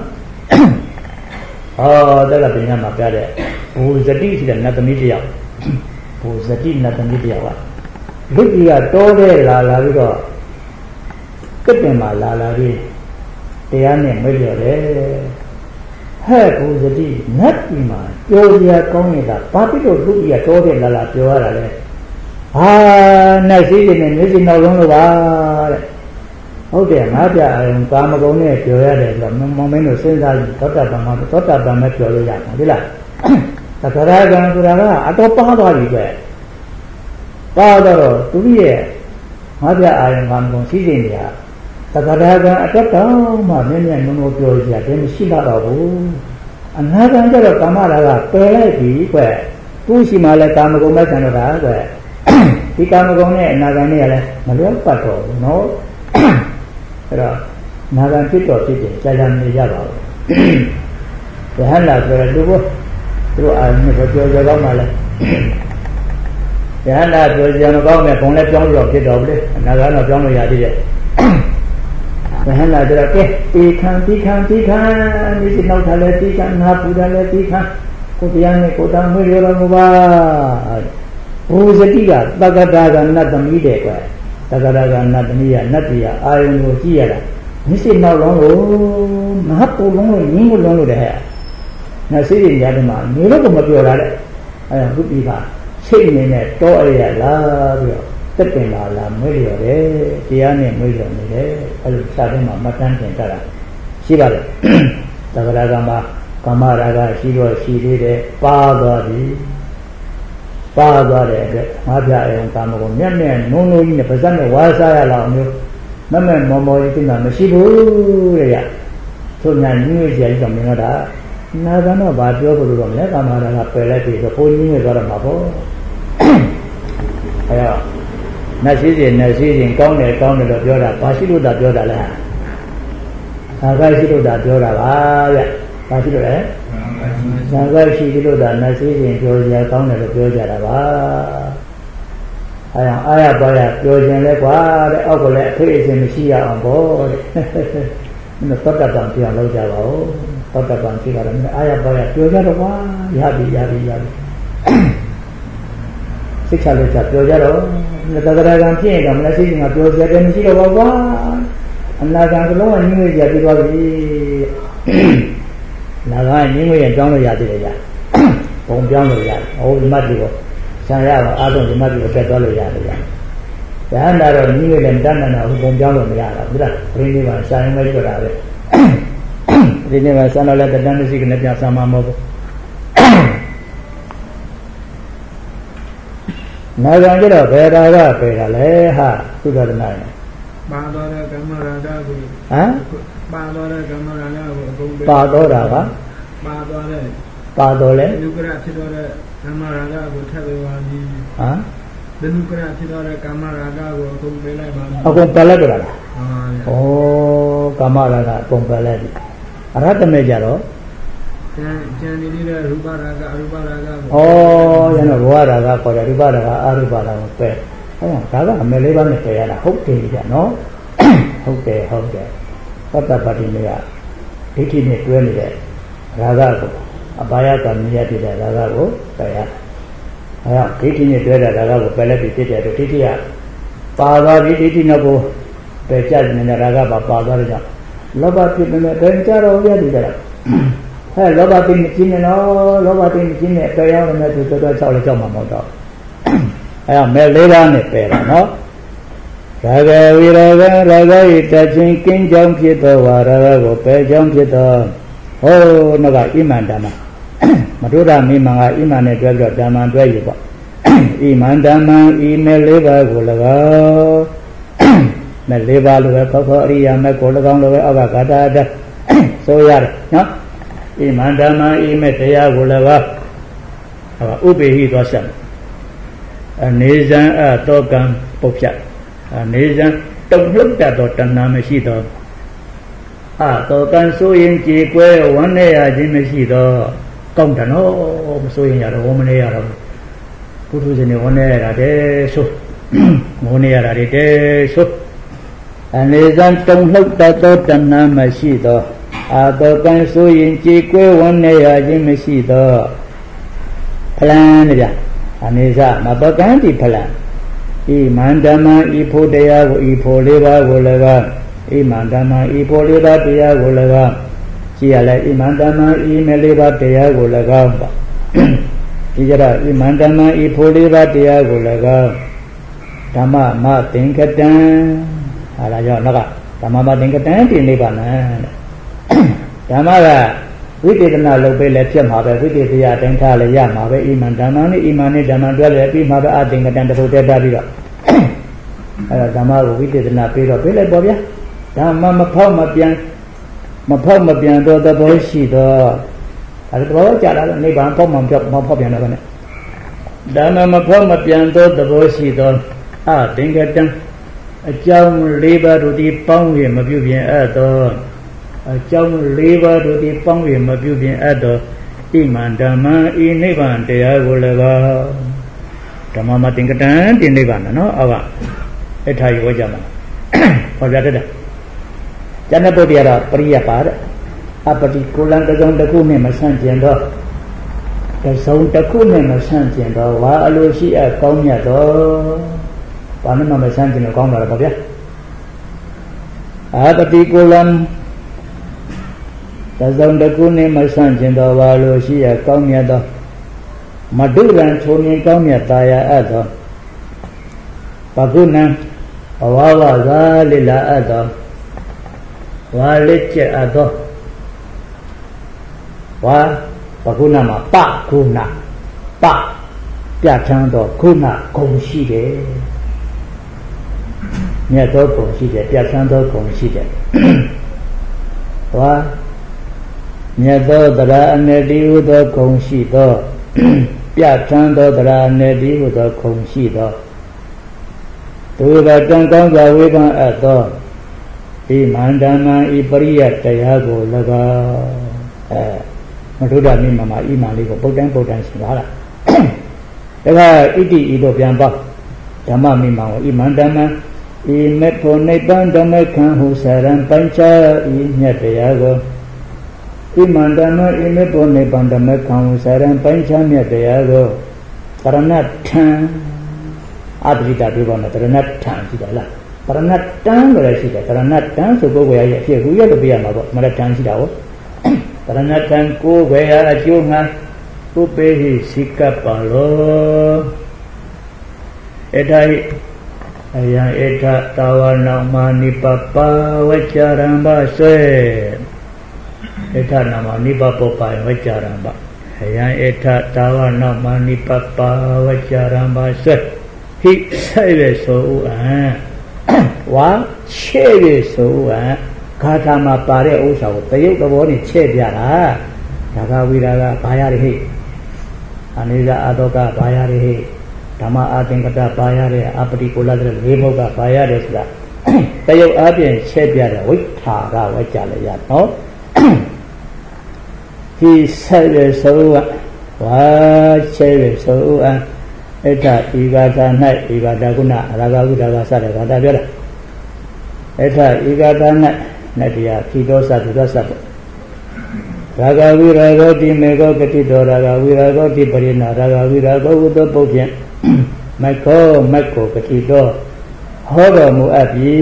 တက်ကပညာမှာပြတဲ့ဘူဇတိရှိတဲ့နတ်သမီးတယောက်ဘူဇတိနတ်သမီးတယောက်ကလူကြီးကတောတဲ့လာပြီးတော့ကစ်ပင်မှာလာပြီးတရားနဲ့မိတ်လျော်တယ်ဟဲ့ဘူဇတိနတ်ပြည်မှာပြောစရာကောင်းနေတာဘာဖြစ်လို့လူကြီးကတောတဲ့လာပြောရတာလဲဟာနတ်စည်းတွေနဲ့မျက်စိနောက်လုံးလို့ပါတဲ့ဟုတ်တယ်ငါပြကာမဂုဏ်နဲ့ပြောရတယ်ဆိုတော့မမင်းတို့စဉ်းစားကြည့်သောတာပန်မဲ့ပြောလို့ရမှာဒီလားသက္ကရာဂံဆိုတာကအတော့ပါသွားပြီပဲပါတော့သူရဲ့ငါပြအာယံကာမဂုဏ်ရှိနေတယ်သက္ကရာဂံအတက်တောင်မှမြဲမြဲနုံနုံပြောရတယ်မရှိတော့ဘူးအနာဂံကျတော့ကာမရာဂပယ်လိုက်ပြီကွသူရှိမှလည်းကာမဂုဏ်မဲ့ဆန်တော့တာကွဒီကာမဂုဏ်နဲ့အနာဂံနဲ့လည်းမလွဲပတ်တော့ဘူးနော်အဲ့တော့နာဂံဖြစ်တော့ဖြစ်တယ်ကြာကြာနေကြပါဘူး။ယဟန္တာဆိုရလူဘသူတို့အာမြစ်ပြောကြတော့မှလည်းယဟန္တာပြောကြမကောင်းတဲ့ဘုံလည်းပြောင်းလို့ဖြစ်တော့ဘူးလေ။နာဂံတော့ပြောင်းလို့ရသေးတယ်။ယဟန္တာဆိုတော့ကဲတီခံဒီနောက်ထားလဲတီခံငါပူတယ်လဲတီခံကိုတရားနဲ့ကိုတောင်းမွေးရတော့မပါ။ဘူဇတိကတက္ကတာကနတ်သမီးတဲ့ကွတက္ကရာဂနတ်သမီးကနတ်ပြည်အာယုံကိုကြည့်ရတာမျက်စိနောက်လုံးလို့မဟာပူလုံးလို့ငင်းမလုံးလို့တဲ့ဟဲ့နတ်စီးရင်ရတယ်မှာနေလို့ကိုမပြောတာတဲ့အဲသူပြည်ကစိတ်နေနဲ့တောအရလာပြီးတော့တက်တင်လာမွေးလျော်တယ်တရားနဲ့မွေးလျော်နေတယ်အဲလိုစာထဲမှာမှတ်တမ်းတင်ကြတာရှိပါလေတက္ကရာဂမှာကာမရာဂရှိတော့ရှိသေးတယ်ပါသွားပြီပါသွားတဲ့အတွက်ငါပြအယံကာမဂုဏ်မျက်မျက်နုံနုံကြီးနဲ့ပါးစပ်နဲ့ဝါစားရလောက်မျိုးမမော်မော်ကြီးသိမှမရှိဘူးတဲ့ရဆိုညာညွှန်ကြရအောင်မင်းတော့နာဂံတော့ဘာပြောဖို့လို့လဲကာမရာဂပယ်လိုက်ပြီဆိုကိုညွှန်ရတော့မှာပေါ့အဲတော့နတ်ရှိစဉ်ကောင်းတယ်လို့ပြောတာဘာရှိလို့သာပြောတာလဲသာဂရှိလို့သာပြောတာပါဗျဘာရှိလို့လဲသာဂရှိလို့သာနတ်ရှိစဉ်ပြောကြကောင်းတယ်လို့ပြောကြတာပါအဲအောင်အားရပါရပြောခြင်းလဲကွာတဲ့အောက်ကလည်းအဖေးအစင်မရှိရအောင်ပေါ့တဲ့မင်းတော့တတ်တံပြောင်းလောက်ကြပါဦးသောတပန်ရှိတာလည်းအားရပါရပြောကြတော့ကွာရပြီစိတ်ချလို့ပြောကြတော့သက္ကရာကံဖြစ်ရင်တော့မနစိတ်ကပြောကြတယ်မရှိတော့ပါကွာအနာဂံကလုံးဝညှို့ရပြီးသွားပြီနာဂံညှို့ရင်ကြောင်းလို့ရသေးတယ်ကြာပုံပြောင်းလို့ရတယ်ဟိုဒီမတ်ဒီကိုဆံရအောင်အားလုံးဒီမတ်ဒီကိုတက်သွားလို့ရတယ်ကြာဒါမှတော့ညှို့လည်းတတ်နိုင်တော့ပုံပြောင်းလို့မရတော့ဘူးလားပြင်းနေပါစာရင်ပဲပြောတာပဲဒီနေ့ကဆန္ဒလည်းတဏှမရှိကနေပြဆာမှာမဟုတ်ဘူးနာဂံကြတော့ဘယ်ရာကပဲတာလဲဟာသုဒ္ဓနာရပါတော်တဲ့ကမ္မရာဂကိုပါတော်တဲ့ကမ္မရာဂကိုအကုန်ပါတော်တာကပါတော်တဲ့ပါတော်လဲဒုက္ခရဖြစ်တော်တဲ့ကမ္မရာဂကိုထပ်ပေးပါပြီဒုက္ခရဖြစ်တော်တဲ့ကမ္မရာဂကိုအကုန်ပေးလိုက်ပါပြီအကုန်ပယ်လိုက်ကြလားဩကမ္မရာဂအကုန်ပယ်လိုက်ပြီအရဟတမေကြတော့ကျန်နေတဲ့ရူပရာဂအရူပရာဂကိုရန်တော့ဘဝရာဂခေါ်တယ်ရူပရာဂအရူပရာဂကိုပဲဒါကအမေလေးပါးနဲ့ပယ်ရတာဟုတ်တယ်ကြနော်ဟုတ်တယ်သတ္တပတိမေကဒိဋ္ဌိနဲ့တွဲနေတဲ့ရာဂကိုအပါယကမြည်ရတဲ့ရာဂကိုပယ်ရအဲဒါဒိဋ္ဌိနဲ့တွဲတဲ့ရာဂကိုပယ်လိုက်ပြီးဖြစ်တဲ့ဒိဋ္ဌိကပါသွားပြီးဒိဋ္ဌိနောက်ကိုပယ်ကျနေတဲ့ရာဂပါသွားတဲ့ကြောင့်လောဘဖြစ်နေတယ်ဘယ်ကြတော့ရတယ်ကြတော့ဟဲ့လောဘသိမကြီးနေတော့လောဘသိမကြီးနေပယ်ရောက်နေတယ်တော်6လည်းကြောက်မှာမဟုတ်တော့အဲဒါမဲလေးပါးနဲ့ပယ်တာနော်ရာဂဝိရာဂရာဂဤတချင်းကင်းကြောင်းဖြစ်သောဝါရာဂကိုပယ်ကြောင်းဖြစ်သောဟောနကဣမန္တမမတို့တာမိမံကဣမန်နဲ့တွဲပြီးတော့ဓမ္မတွဲယူပေါ့ဣမန္တမဤမဲလေးပါးကို၎င်းမဲ့လေးပါးလိုပဲခောအရိယာမဲ့ကို၎င်းလိုပဲအောက်ကဂါထာဆိုရတယ်နော်ဣမန္တမဤမဲ့တရားကို၎င်းဥပေဟိသောဆက်အနေဇံအတောကံပုတ်ဖြတ်အနေဇံတုံ့လှုပ်တတ်သောတဏှာမရှိသောတောကံဆိုရင်ကြေကွဲဝမ်းနေရခြင်းမရှိသောကောင်းတယ်နော်မဆိုရင်ရတော့ဝမ်းမနေရတော့ပုထုဇဉ်တွေဝမ်းနေရတာတဲ့ဆိုငိုနေရတာတဲ့ဆိုအနေဇံတုံ့လှုပ်တတ်သောတဏှာမရှိသောတောကံဆိုရင်ကြေကွဲဝမ်းနေရခြင်းမရှိသောဖလန်းတဲ့ဗျအနေဇမပကံတိဖလန်းဣမန္တမဤဖို့တရားကိုဤဖို့လေးပါးကို၎င်းဣမန္တမဤဖို့လေးပါးတရားကို၎င်းကြည့်ရလဲဣမန္တမဤမလေးပါးတရားကို၎င်းပါဒီကြတော့ဣမန္တမဤဖို့လေးပါးတရားကို၎င်းဓမ္မမသင်္ကတံဟာလာကြောင့်နောက်ကဓမ္မမသင်္ကတံပြင်နေပါနဲ့ဓမ္မကဝိသေသနာလုပ်ပေးလဲဖြစ်မှာပဲဝိသေသယအတိုင်းထားလဲရမှာပဲဣမန်ဓမ္မနဲ့ဣမန်နဲ့ဓမ္မတွဲလဲပြီးမှာပဲအသင်္ကတံတစ်ခုတည်းထားပြီးတော့အဲ့တော့ဓမ္မကိုဝိသေသနာပေးတော့ပေးလိုက်ပေါ့ဗျာဓမ္မမဖောက်မပြန်တော့သဘောရှိတော့အဲ့ဒါသဘောကြတာလေနိဗ္ဗာန်ဖောက်မှမဖောက်ပြန်တော့နဲ့ဓမ္မမဖောက်မပြန်တော့သဘောရှိတော့အသင်္ကတံအကြောင်း၄ပါးတို့ဒီပေါင်းရင်မပြုပြင်အပ်တော့အကြောင်း၄ပါးတို့ဒီပေါင်းရင်မပြုပြင်အပ်တော့ဣမန္တမဤနိဗ္ဗာန်တရားကို၎င်းဓမ္မမသင်္ကတံဒီနိဗ္ဗာန်နော်အောကအထာရောကြမှာဟောပြတတ်တယ်ကျန်တဲ့ပုဒ်တရားပရိယပါတဲ့အပတိကိုလံတစုံတစ်ခုနဲ့မဆန့်ကျင်တော့တစုံတစ်ခုနဲ့မဆန့်ကျင်တော့ဝါအလိုရှိအပ်ကောင်းမြတ်တော့ဘာမှမဆန့်ကျင်တော့ကောင်းတာပါဗျာအပတိကိုလံတစုံတစ်ခုနဲ့မဆန့်ကျင်တော့ဝါလိုရှိအပ်ကောင်းမြတ်တော့မဒုရံချုံမြင်ကောင်းမြတ်သာယာအပ်တော့ပကုဏံဘဝဝသာလိလာအပ်တော့ဝါလက်ကျအပ်တော့ဝါပကုဏမှာပကုဏပပြဋ္ဌာန်းတော့ခုဏဂုံရှိတယ်မြတ်သောဂုံရှိတယ်ပြဋ္ဌာန်းသောဂုံရှိတယ်ဝါမြတ်သောတရားအနေတည်းဟုသောခုံရှိသောပြဋ္ဌာန်းသောတရားအနေတည်းဟုသောခုံရှိသောသူကတန်ကောင်းစွာဝေဖန်အပ်သောဤမန္တမံဤပရိယတရားကို၎င်းမထုဒ္ဓမိမမှာဤမန်လေးကိုပုတ်တိုင်းရှိပါလားဒါကဣတိဤတို့ပြန်ပါဓမ္မမိမံကိုဤမန္တမံဤမေဖို့နိဗ္ဗာန်ဓမ္မခံဟုစရံပိုင်းခြားဤမြတ်တရားကိုဤမန္တမံဤမေဖို့နိဗ္ဗာန်ဓမ္မခံဟုစရံပိုင်းခြားမြတ်တရားကိုပရဏထံအပရိဒပြောပါမယ်ပရဏထံရှိတယ်လားပရဏတံလို့လည်းရှိတယ်ပရဏတံဆိုပုဂ္ဂိုလ်ရဲ့အဖြစ်ကိုရလို့ပြရမှာပေါ့မရတံရှိတာဟုတ်ပရဏတံကိုယ်ွယ်ရာအကျိုးငါပုပ္ပေဟိစိကပ္ပလောဧထာဟိအယံဧထတာဝနာမာနိပပဝัจจရံဘဆွေဧထနာမနိပပပဝัจจရံဘအယံဧထတာဝနာမာနိပပဝัจจရံဘဆွေဟိဆက်ရဆိုဥအံဝါချဲ့ရဆိုဥအံဂါထာမှာပါတဲ့ဥစ္စာကိုတရုပ်သဘောနဲ့ချဲ့ပြတာဒါကဝိရာကဘာရဟိအနေဇာအာတောကဘာရဟိဓမ္မအာသင်္ကတဘာရတဲ့အပတိကိုလတဲ့လေးဘုတ်ကဘာရတယ်ဆိုတာတရုပ်အပြင်ချဲ့ပြတဲ့ဝိထာကဝဲကြလေရနော်ဒီဆက်ရဆိုဝါချဲ့ရဆိုအံဧထဤဂါထာ၌ဤဂါထာကုဏရာဂဝိရာဂစတဲ့ဂါထာပြောတာဧထဤဂါထာ၌နတ္တိယခိတောသတုသသပေါ့ရာဂဝိရာဂောတိမေဃောကတိတောရာဂဝိရာဂောတိပရိနာရာဂဝိရာဂောဝတ္တပုပ္ဖြင့်မခောမက္ကိုကတိတောဟောတော်မူအပ်ပြီ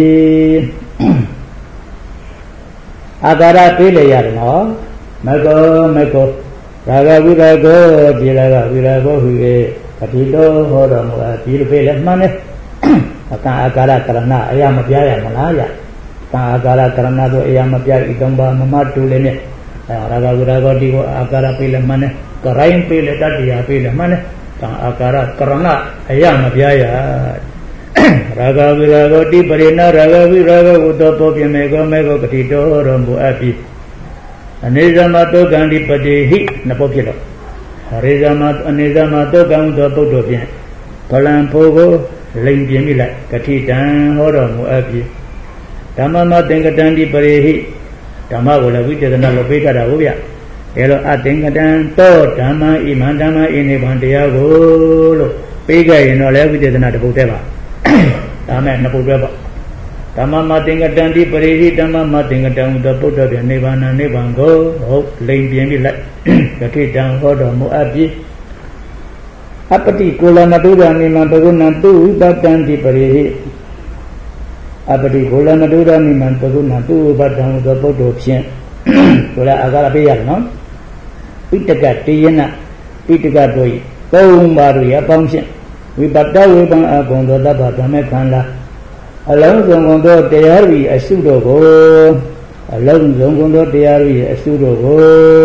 အာကာရပေးလေရတယ်နော်မခောရာဂဝိရာဂောတိရာဂဝိရာဂောဟူ၍ကတိတောဟောတော်မူအပ်ပြီလို့ပေးလဲမှန်တယ်အကံအာကာရကရဏအရာမပြရမလားဗျကာအာကာရကရဏတို့အရာမပြဤသုံးပါမမတူလည်းနဲ့ရာဂဝိရာဂောတိကိုအာကာရပေးလည်းမှန်တယ်ကရိုင်းပေးလည်းတတ္တိယပေးလည်းမှန်တယ်ကာအာကာရကရဏအရာမပြရရာဂဝိရာဂောတိပရိနာရာဂဝိရာဂဝတ္တပုပ္ပမေကောမေကောကတိတောတော်မူအပ်ပြီအနေဇမတောကံဒီပတိဟိနပုဖြစ်တော့ရေဇမအနေဇမတောကံသောပုဒ်တို့ဖြင့်ဗလံဖို့ကိုလိမ်ပြင်းမိလိုက်ကတိတံဟောတော်မူအပ်ပြီဓမ္မမသင်္ကတံဒီပရိဟိဓမ္မကိုလည်းဝိသေသနာလို့ပေးထားတာဟုတ်ဗျအဲလိုအသင်္ကတံတောဓမ္မဣမံဓမ္မဣနိဗ္ဗာန်တရားကိုလို့ပေးခဲ့ရင်တော့လည်းဝိသေသနာတစ်ပုဒ်တည်းပါဒါမဲ့နှစ်ပုဒ်တည်းပါဓမ္မမသင်္ကတံဒီပရိဟိဓမ္မမသင်္ကတံဥဒ္ဒပုဒ္ဒပြနိဗ္ဗာန်နိဗ္ဗာန်ကိုဟုတ်လိမ်ပြင်းပြီးလိုက်ကတိတံဟောတော်မူအပ်ပြီအပတိကိုလမတုဒ္ဒနိမံဘဂုဏံသူဝိပတံဒီပရိဟိအပတိကိုလမတုဒ္ဒနိမံဘဂုဏံသူဝိပတံသောပုဒ်တို့ဖြင့်ဆိုလည်းအာကာရပေးရတယ်နော်ပိတကတေယနာပိတကတို့ဤသုံးပါးတို့ရအပေါင်းဖြင့်ဝိပတ္တဝေပံအကုံသောတပ္ပဗမေခန္ဓာအလုံးစုံကုန်သောတရားဤအစုတို့ကိုအလုံးစုံကုန်သောတရားဤအစုတို့ကို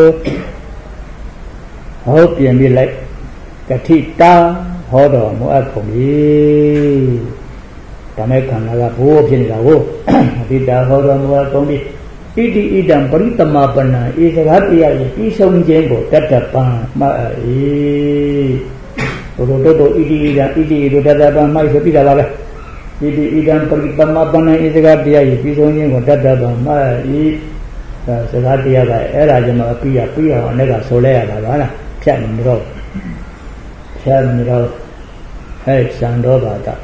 ဟောပြင်ပြလိုက်ကတိတာဟောတော်မူအပ်ကုန်ပြီဗမေခန္ဓာကဘိုးဖြစ်နေတာကိုကတိတာဟောတော်မူအပ်ကုန်ပြီဣတိဣဒံပရိတမပဏံဤစကားတရားဤပြီးဆုံးခြင်းကိုတတ္တပံမှတ်၏ဘုလိုတို့ဣတိဣဒံဣတိဣဒတတ္တပံမှတ်ဆိုပြီးတာပါပဲဣတိဣဒံပရိတမပဏံဤစကားတရားဤပြီးဆုံးခြင်းကိုတတ္တပံမှတ်၏စကားတရားကအဲ့ဒါကြောင့်ပြီးအောင်အနေကဆိုလဲရတာပါလားဖြတ်နေတော့ဟဲ့စံတော်ဘာတာ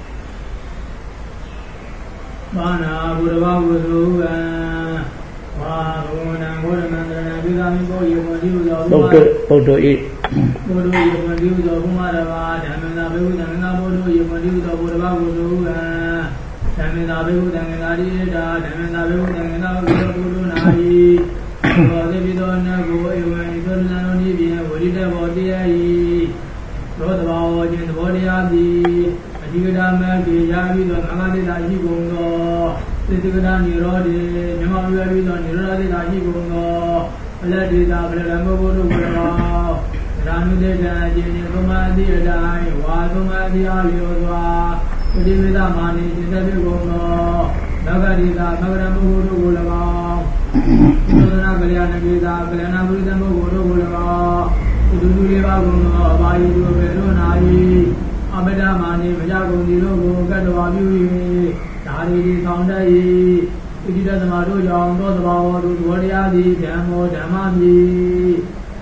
မာနာဘုရားဝုသုကံမာဘုဏံဘုရမန္တရဏပိသာမိဘောယေဝတိဟုသောပုဒ်တို့ဤဘုဒ္ဓယေဝတိဟုသောဘုမာရဘာဓမ္မနာဘေဟုသံဃာဘုဒ္ဓယေဝတိဟုသောဘုရားဝုသုကံဓမ္မနာဘေဟုသံဃာတိတာဓမ္မနာဘေဟုသံဃာဘုဒ္ဓဘုဒ္ဓနာဟိဘောတိပိသောနကိုဧဝံဤသောနန္တိပြေဝရိတဘောတရားဤသောတဘာဝခြင်းသဘောတရားသည်အဓိကဓမ္မကေရာပြီးသောကာမတိတာရှိကုန်သောသစ္စေကနိရောဓေမြမဝိပြီးသောနိရောဓတိတာရှိကုန်သောအလတ်ဒေတာဗလရမောဘုဒ္ဓဘုရားရာနုတေတံအကျဉ်းသုံးပါးသည့်အတိုင်းဝါသုံးပါးတရားလျော်စွာပฏิမေတ္တမာနိစိတ္တပြုကုန်သောသဗ္ဗတိတာသဗ္ဗရမောဘုဒ္ဓကို၎င်းသုဒနာကလျာ Nagisa, Kalana Buddhamo, Guru, Dulu Bago, Bayu, Verunai, Abedamani, Vajago, Nilogo, Gadawabi, Tari, Soundai, Idamado, Young, Dodaba, Wadiadi, Damo, Damami,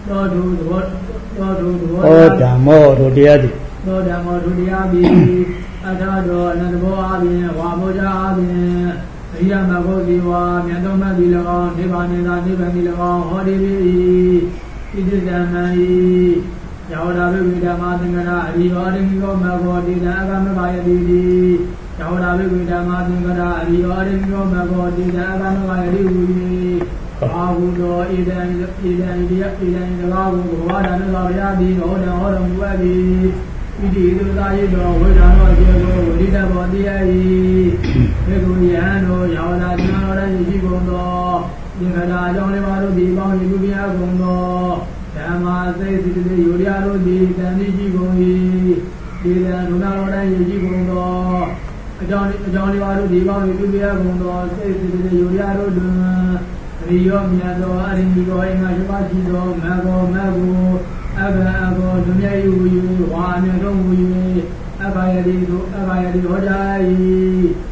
Damo, Rodiadi, Damo, Rodiabi, Adado, and Boabi, Wamoja, Yamagoziwa, Yandoma Bilon, Nibanila, Nibanila, Hodibi, Idamai, Yauda Vidamatingana, Rioringo Magodi, Agamaya Didi, Yauda Vidamatingana, Rioringo Magodi, Agamaya Didi, Agudo, Idan, the Lago, Wadan, Lariadi, Oda, Odom, Wadi. Idi Daido, Vodano, Dida Bodia, Meguyano, Yawada, Yigondo, Yagada, Jonevaro, Divan, Yubia Gondo, Tama, say to the Yudiaro, Dani, Dida, Lunaro, Yigondo, Jonevaro, Divan, Yubia Gondo, say to the Yudiaro, Rio, Miado, Aringo, Imagino, Mago, Ago, Dunya, one, and don't Abadi, Hodai,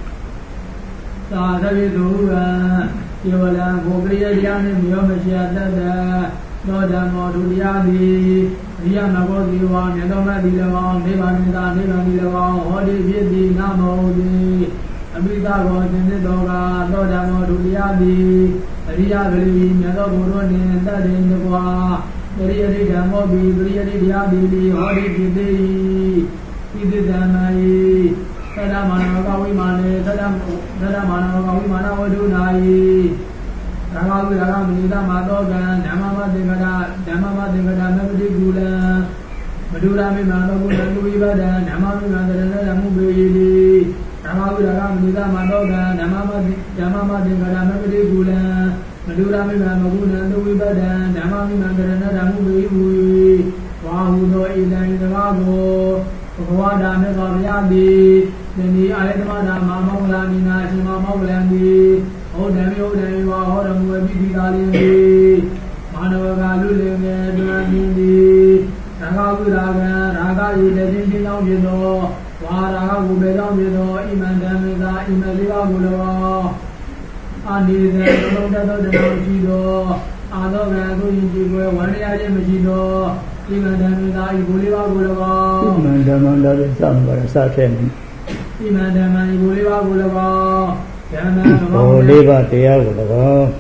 Sadavidu, Yola, Bogrian, Yomasia, Nodam, Dudiadi, Yamago, one, and Domadi, Nevanida, Hodi, Namo, Abida, Doga, Nodam, Dudiadi, Ria, Yadoguroni, that in the Gua. Very Damobi, very Diabili, Hori, Idamai, Sadamana, Gawimane, Sadamana, Gawimana, Odunai, Ramawi, Madogan, Namama Degada, Nabdi Gula, Madura Mimano, Luivada, Namami Mandana, Mubi, Ramawi, Madogan, Namama Degada, Nabdi Gula. Madura Maguna, Luibada, Namami Mandana, Namu, Wahudo, Ida, the Lago, Wada, Megabi, then the Alamada, Mamma, Shima Landi, O Demi, Hodam, Webidi, Manova, Lule, Durandi, Ragaguraga, Raga, the Dindio, Wara, Ubedo, Imandamida, Imaliga, Andi the Chido, Adora, one year Machido, even Damida, Buliva Bulava, Mandamanda, some certain. Imandama, Buliva Bulava, Oliva Dea Bulava,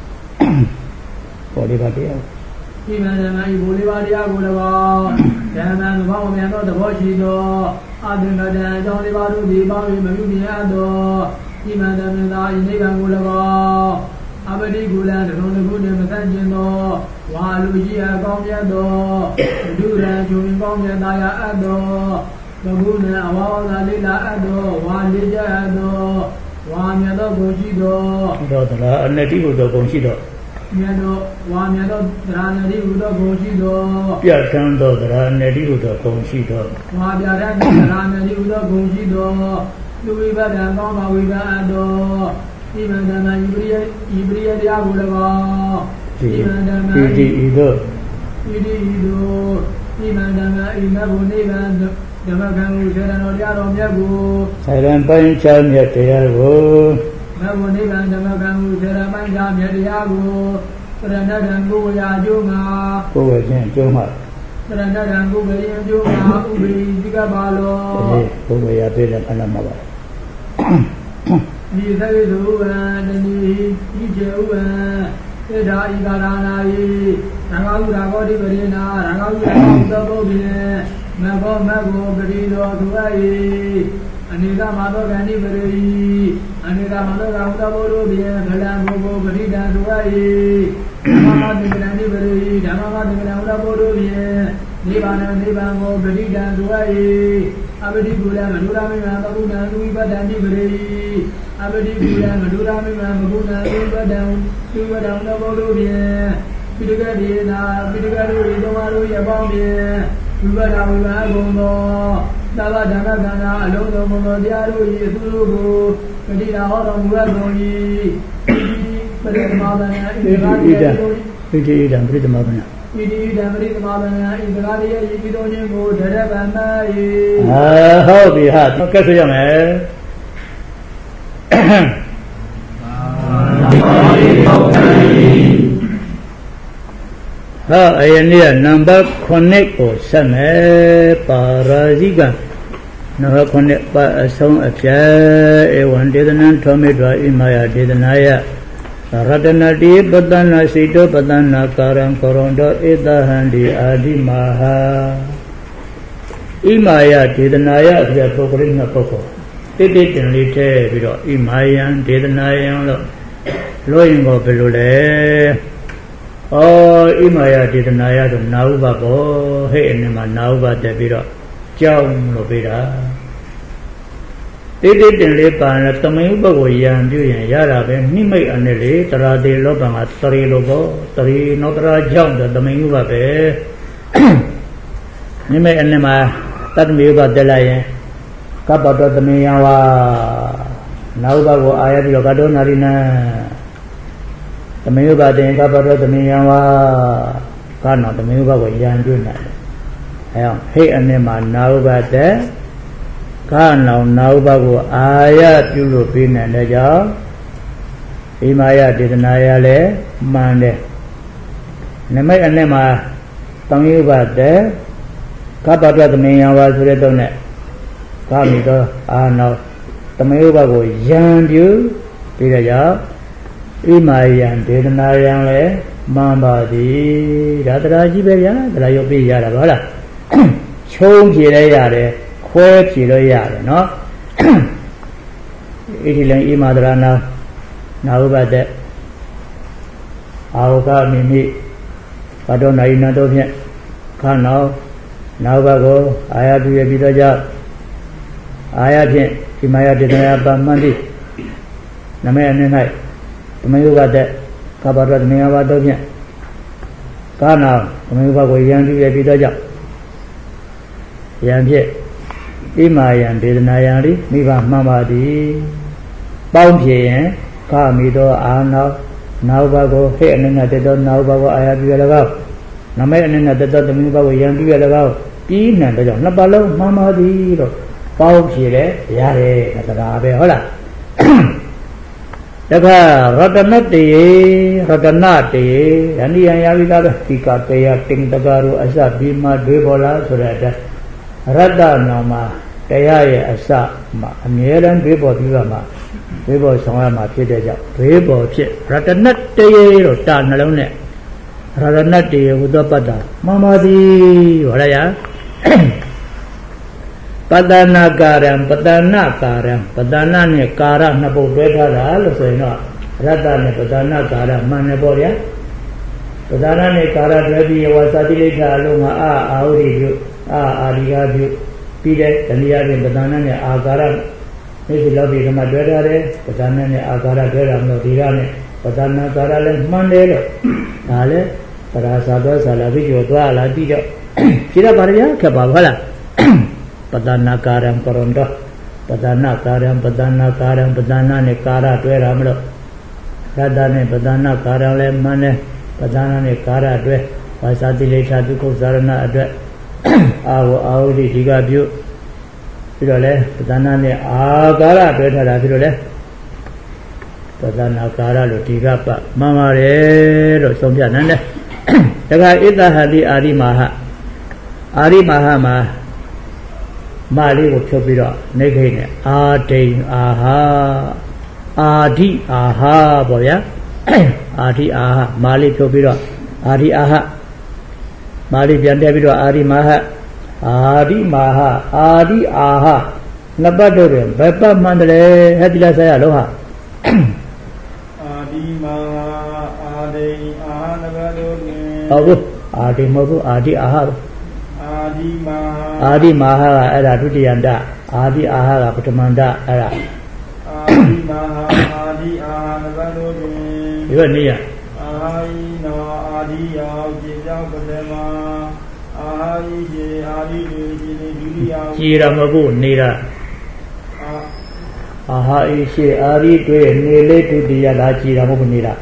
Oliva Dea. Imandama, Buliva Dea Bulava, Yaman, Vamano, the Bochido, Adinga, Jonivaru, the Bami, Mayumiado. Imandamina, Inegangulava, Abadi Gulan, Ronaguna, Matangino, Walugia, Gomiado, Dura, Jumi Gomiadaya Ado, Laguna, Awana Lila Ado, Walija Ado, Wanyado Gojido, Dodra, Nativo Gojido, Miado, Wanyado, Ranadi Udo Gojido, Piatan Dodra, Nativo Gojido, Wabia Ranadi Udo Gojido. Luibada, Goma, Wibado, Imandana, Ibria, Diabulava, Imandana, Ido, Imandana, Imabu, Nivan, Damagan, Serano, Yaro, Yabu, Silent Pine Chan Yatiago, Mabu, Nivan, Damagan, Seraman, Yadiago, Ranadangu, Yajuma, Juma, Ranadangu, Yajuma, Ubi, Digabalo, Yabel and Anamava. Ni say do and ni Ija, Eda Igarana, Rangau Godi Verina, Rangau Bobi, Mago, Gadido, Tuai, Anida Mado Ganiberi, Anida Mado Bobi, Galambo, Gadida, Tuai, Mama de Ganiberi, Damama de Bobi, Nibango, Gadida, Tuai. Abadi Gula, Madurami, Maguna, Luibadani, Bray, Abadi Gula, Madurami, Maguna, Luibadam, the Bodovia, Pidigadi, Pidigadi, Domaru, Yabamia, Luibadam, Gondo, Dava, Alonso, Diaru, Yesuru, Medina, Hodam, Weboni, ပရိသမသနာဣဒံပရိသမသနာဣတိဣဒံပရိသမသနာဣဒဂါတိယယိပိတော်ခြင်းကိုဒရဗန္နာယဟုတ်ပြီဟာကဲဆိုရမယ်ဟာအရင်နေ့ကနံပါတ်9ကိုဆက်မယ်ပါရာဇိကနံပါတ်9ပါအဆုံးအဖြတ်ဧဝံဒေသနံထောမေတွာဣမယဒေသနာယရတနာတိပတ္တနာစိတောပတ္တနာကာရံကရုံတောဧတဟံဒီအာဒီမဟာဣမယဒေသနာယအပြပုဂ္ဂလိနှစ်ပုဂ္ဂိုလ်တိတိတင်လေးထဲပြီးတော့ဣမယံဒေသနာယံလို့ရင်ကိုဘယ်လိုလဲဩဣမယဒေသနာယဆိုနာဥပဘောဟဲ့အနေမှာနာဥပတက်ပြီးတော့ကြောင်းလို့ပြတာတိတိတင်လေးပါနဲ့တမယုပကိုယံပြုရင်ရတာပဲနှိမိတ်အနေလေတရာတိလောကမှာတရီလို့ပေါ့တရီနောတရာကြောင့်တမယုပပဲနှိမိတ်အနေမှာတတမယုပတက်လိုက်ရင်ကပ္ပတောတမေယဝါနာဥပကိုအာရပြီးတော့ကတောနာရိနာတမယုပတင်ကပ္ပတောတမေယဝါကနောတမယုပကိုယံပြုနေတယ်အဲအောင်ဟိအနေမှာနာဥပတဲ့ကနောနာဥပကိုအာရပြုလို့ပြီးနေတဲ့ကြောင့်ဣမယဒေသနာယလည်းမှန်တယ်နမိတ်အနေမှာတမယုပတဲ့ကပ္ပတောတမေယဝါဆိုတဲ့တော့နဲ့ကာမိတော့အာနောတမယုပကိုယံပြုပြီးတဲ့ကြောင့်ဣမယံဒေသနာယံလည်းမှန်ပါသည်ဒါတရားကြီးပဲဗျာတရားရုပ်ပြရတာပါဟုတ်လားချုံးဖြေလဲရတယ်ခွဲဖြေလို့ရတယ်နော်ဣတိလံဣမဒရနာနာဥပတဲ့အာဝကမိမိဘတ်တော်နိုင်နာတို့ဖြင့်ခါနောက်နာဥပကိုအာရပြုရပြီးတော့ကြောင့်အာရဖြင့်ဣမယဒေသနာယပမှန်တိနမေအနေ၌တမယုပတဲ့ကပ္ပတောတမေယဝါတို့ဖြင့်ကာနာတမယုပကိုယံပြုရပြီးတော့ကြောင့်ယံဖြင့်ဣမယံဒေသနာယံဤမိဘမှန်ပါသည်ပေါင်းဖြေရင်ကာမိသောအာနောနာဥပကိုဟိအနေနဲ့တတော်နာဥပကိုအာရပြုရ၎င်းနမေအနေနဲ့တတော်တမယုပကိုယံပြုရ၎င်းပြီးနံတော့ကြောင့်နှစ်ပါးလုံးမှန်ပါသည်တော့ပေါင်းဖြေလဲရတယ်တရားပဲဟုတ်လားတခါရတနတေရတနတေယန္တိယံယာဝိကပဲဒီကတေယတင်တကာရောအစဒီမှာတွေးပေါ်လာဆိုတဲ့အတိုင်းရတနာမှာတရားရဲ့အစမှာအမြဲတမ်းတွေးပေါ်ပြီးပါမှာတွေးပေါ်ဆောင်ရမှာဖြစ်တဲ့ကြောင့်တွေးပေါ်ဖြစ်ရတနတေတော့တာနှလုံးနဲ့ရတနတေဟူသောပတ္တမှန်ပါသည်ဟောရရပတ္တနာကာရံပတ္တနာကာရံပတ္တနာနဲ့ကာရနှစ်ပုဒ်တွဲထားတာလို့ဆိုရင်တော့ရတ္တနဲ့ပတ္တနာကာရမှန်တယ်ပေါ့ဗျာပတ္တနာနဲ့ကာရတွဲပြီးဝါစာတိလိဋ္ဌာအလုံးမှာအာဟုရိပြုအာဒီဃပြုပြီးတဲ့တဏှာဖြင့်ပတ္တနာနဲ့အာကာရဒီလိုဒီကမှတွဲထားတယ်ပတ္တနာနဲ့အာကာရတွဲတာမလို့ဒီကနဲ့ပတ္တနာကာရလည်းမှန်တယ်လို့ဒါလည်းပရာဇာသောဇာလာပြီးကျော်သွားလာပြီးတော့ဖြေရပါရခက်ပါဟုတ်လားပတ္တနာကာရံကရုံတောပတ္တနာကာရံပတ္တနာကာရံပတ္တနာနဲ့ကာရတွဲတာမလို့ရတ္တနဲ့ပတ္တနာကာရံလည်းမှန်တယ်ပတ္တနာနဲ့ကာရတွဲဝါစာတိလိဋ္ဌာဒုက္ခဇာရဏအတွက်အာဝအာဟုရိဒီကပြုပြီးတော့လဲပတ္တနာနဲ့အာကာရတွဲထားတာပြီးတော့လဲပတ္တနာကာရလို့ဒီကပမှန်ပါတယ်လို့ဆုံးဖြတ်နိုင်တယ်တခါဣတဟတိအာရိမဟာအာရိမဟာမှာမာလေးကိုဖြုတ်ပြီးတော့နေခိနဲ့အာဒိန်အာဟာအာဒိအာဟာပေါ့ဗျာအာဒိအာဟာမာလေးဖြုတ်ပြီးတော့အာဒိအာဟာမာလေးပြန်တက်ပြီးတော့အာဒိမဟာအာဒိမဟာအာဒိအာဟာနှစ်ပတ်တော့တယ်ဘယ်ပတ်မှန်တယ်ဟဲ့ဒီလားဆက်ရလို့ဟာအာဒိမဟာအာဒိအာဟာနှစ်ပတ်တော့တယ်ဟုတ်ဘူးအာဒိမဟုတ်ဘူးအာဒိအာဟာအာဒိမဟာကအဲ့ဒါဒုတိယန္တအာဒိအာဟာကပထမန္တအဲ့ဒါအာဒိမဟာအာဒိအာနဘလို့ဒီလိုနေရအာဟိနောအာဒိယောခြေကြောင့်ပထမအာဟိခြေအာဒိတွေခြေဒုတိယခြေရမဟုတ်နေတာအာဟိခြေအာဒိတွေနေလေဒုတိယလားခြေရမဟုတ်နေတာ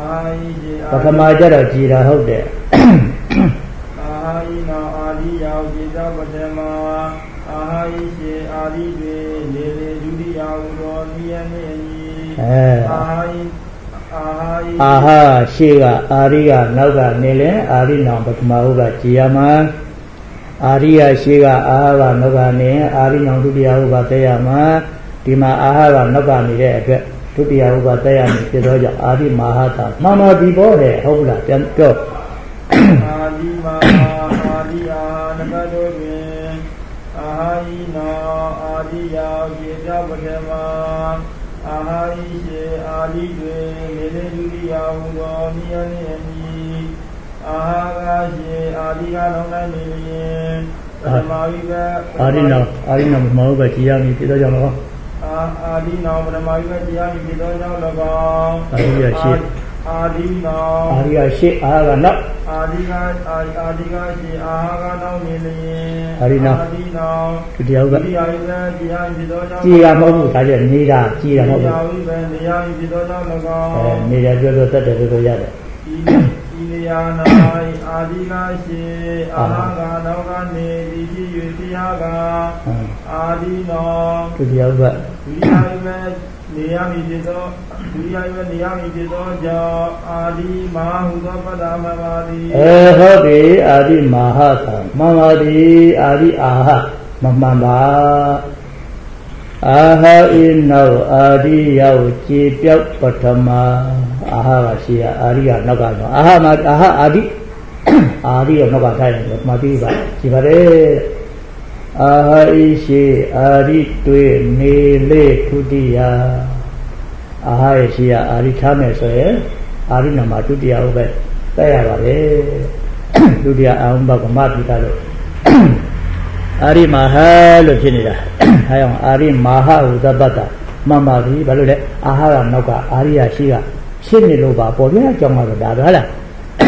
ပထမကျတော့ကြည်တာဟုတ်တယ်အာဟာယိနာအာဒီယောจิตပထမအာဟာယိရှိအာဒီတွေလေလေဒုတိယဟုသောနိယနိယအာဟာယိအာဟာရှိကအာရိကနောက်ကနေလဲအာရိနောင်ပထမဟုကကြည်ရမှာအာရိယရှိကအာဟာကနောက်ကနေအာရိနောင်ဒုတိယဟုကတက်ရမှာဒီမှာအာဟာကနောက်နေတဲ့အတွက်ဒုတိယဟုကတက်ရမှာဖြစ်တော့ကြောင့်အာရိမဟာတာမှန်ပါဒီဘောတယ်ဟုတ်လားပြန်ပြောအာဒီမဟာအာဒီအာနကတို့တွင်အာဟာယိနာအာဒီယောจิตပထမအာဟာယိရှိအာဒီတွေလေလေဒုတိယဟုသောနိယနိယအာဟာကရှိအာဒီကလုံးနိုင်နေရင်ပထမဝိဘအာရိနောမဟုတ်ပဲကြည်ရမည်ဖြစ်သောကြောင့်၎င်းအာဒီနောပထမဝိဘကြည်ရမည်ဖြစ်သောကြောင့်၎င်းအာရိယရှိအာဒီနောအာရိယရှိအာဟာကနောက်အာဒီကရှိအာဟာကနောက်နေလျင်အာဒီနောဒုတိယဟုကကြည်ရမည်ဖြစ်သောကြောင့်ကြည်ရမဟုတ်ဘူးဒါကျနေတာကြည်ရမဟုတ်ဘူးဝိဘကြည်ရမည်ဖြစ်သောကြောင့်၎င်းနေရပြောတတ်တယ်လို့ရတယ်ဤနေရာ၌အာဒီကရှိအာဟာကနောက်ကနေဒီဖြစ်၍တရားကအာဒီနောဒုတိယဟုကဒုတိယဟုပဲနေရမည်ဖြစ်သောဒုတိယဟုပဲနေရမည်ဖြစ်သောကြောင့်အာဒီမဟာဟုသောပဒ္ဒမပါသည်ဟုတ်ပြီအာဒီမဟာသာမှန်ပါသည်အာဒီအာဟမမှန်ပါအာဟာဣနောအာဒီရောက်ကြည်ပြောက်ပထမအာဟာကရှိရအာရိယနောက်ကတော့အာဟာမှာအာဟာအာဒီအာဒီရောနောက်ကထိုင်တယ်မှသိပါကြည်ပါတယ်အာဟာဣရှိအာဒီတွေ့နေလေထုတိယအာဟာရရှိရအာရိထားမယ်ဆိုရင်အာရိနာမှာဒုတိယဥပ္ပတက်ရပါတယ်ဒုတိယအောင်ဘကမပိတာလို့အာရိမဟာလို့ဖြစ်နေတာအဲအောင်အာရိမဟာဟုသပတ္တမှန်ပါပြီဘာလို့လဲအာဟာကနောက်ကအာရိယရှိကဖြစ်နေလို့ပါပေါ်ပြအကြောင်းကတော့ဒါပဲလား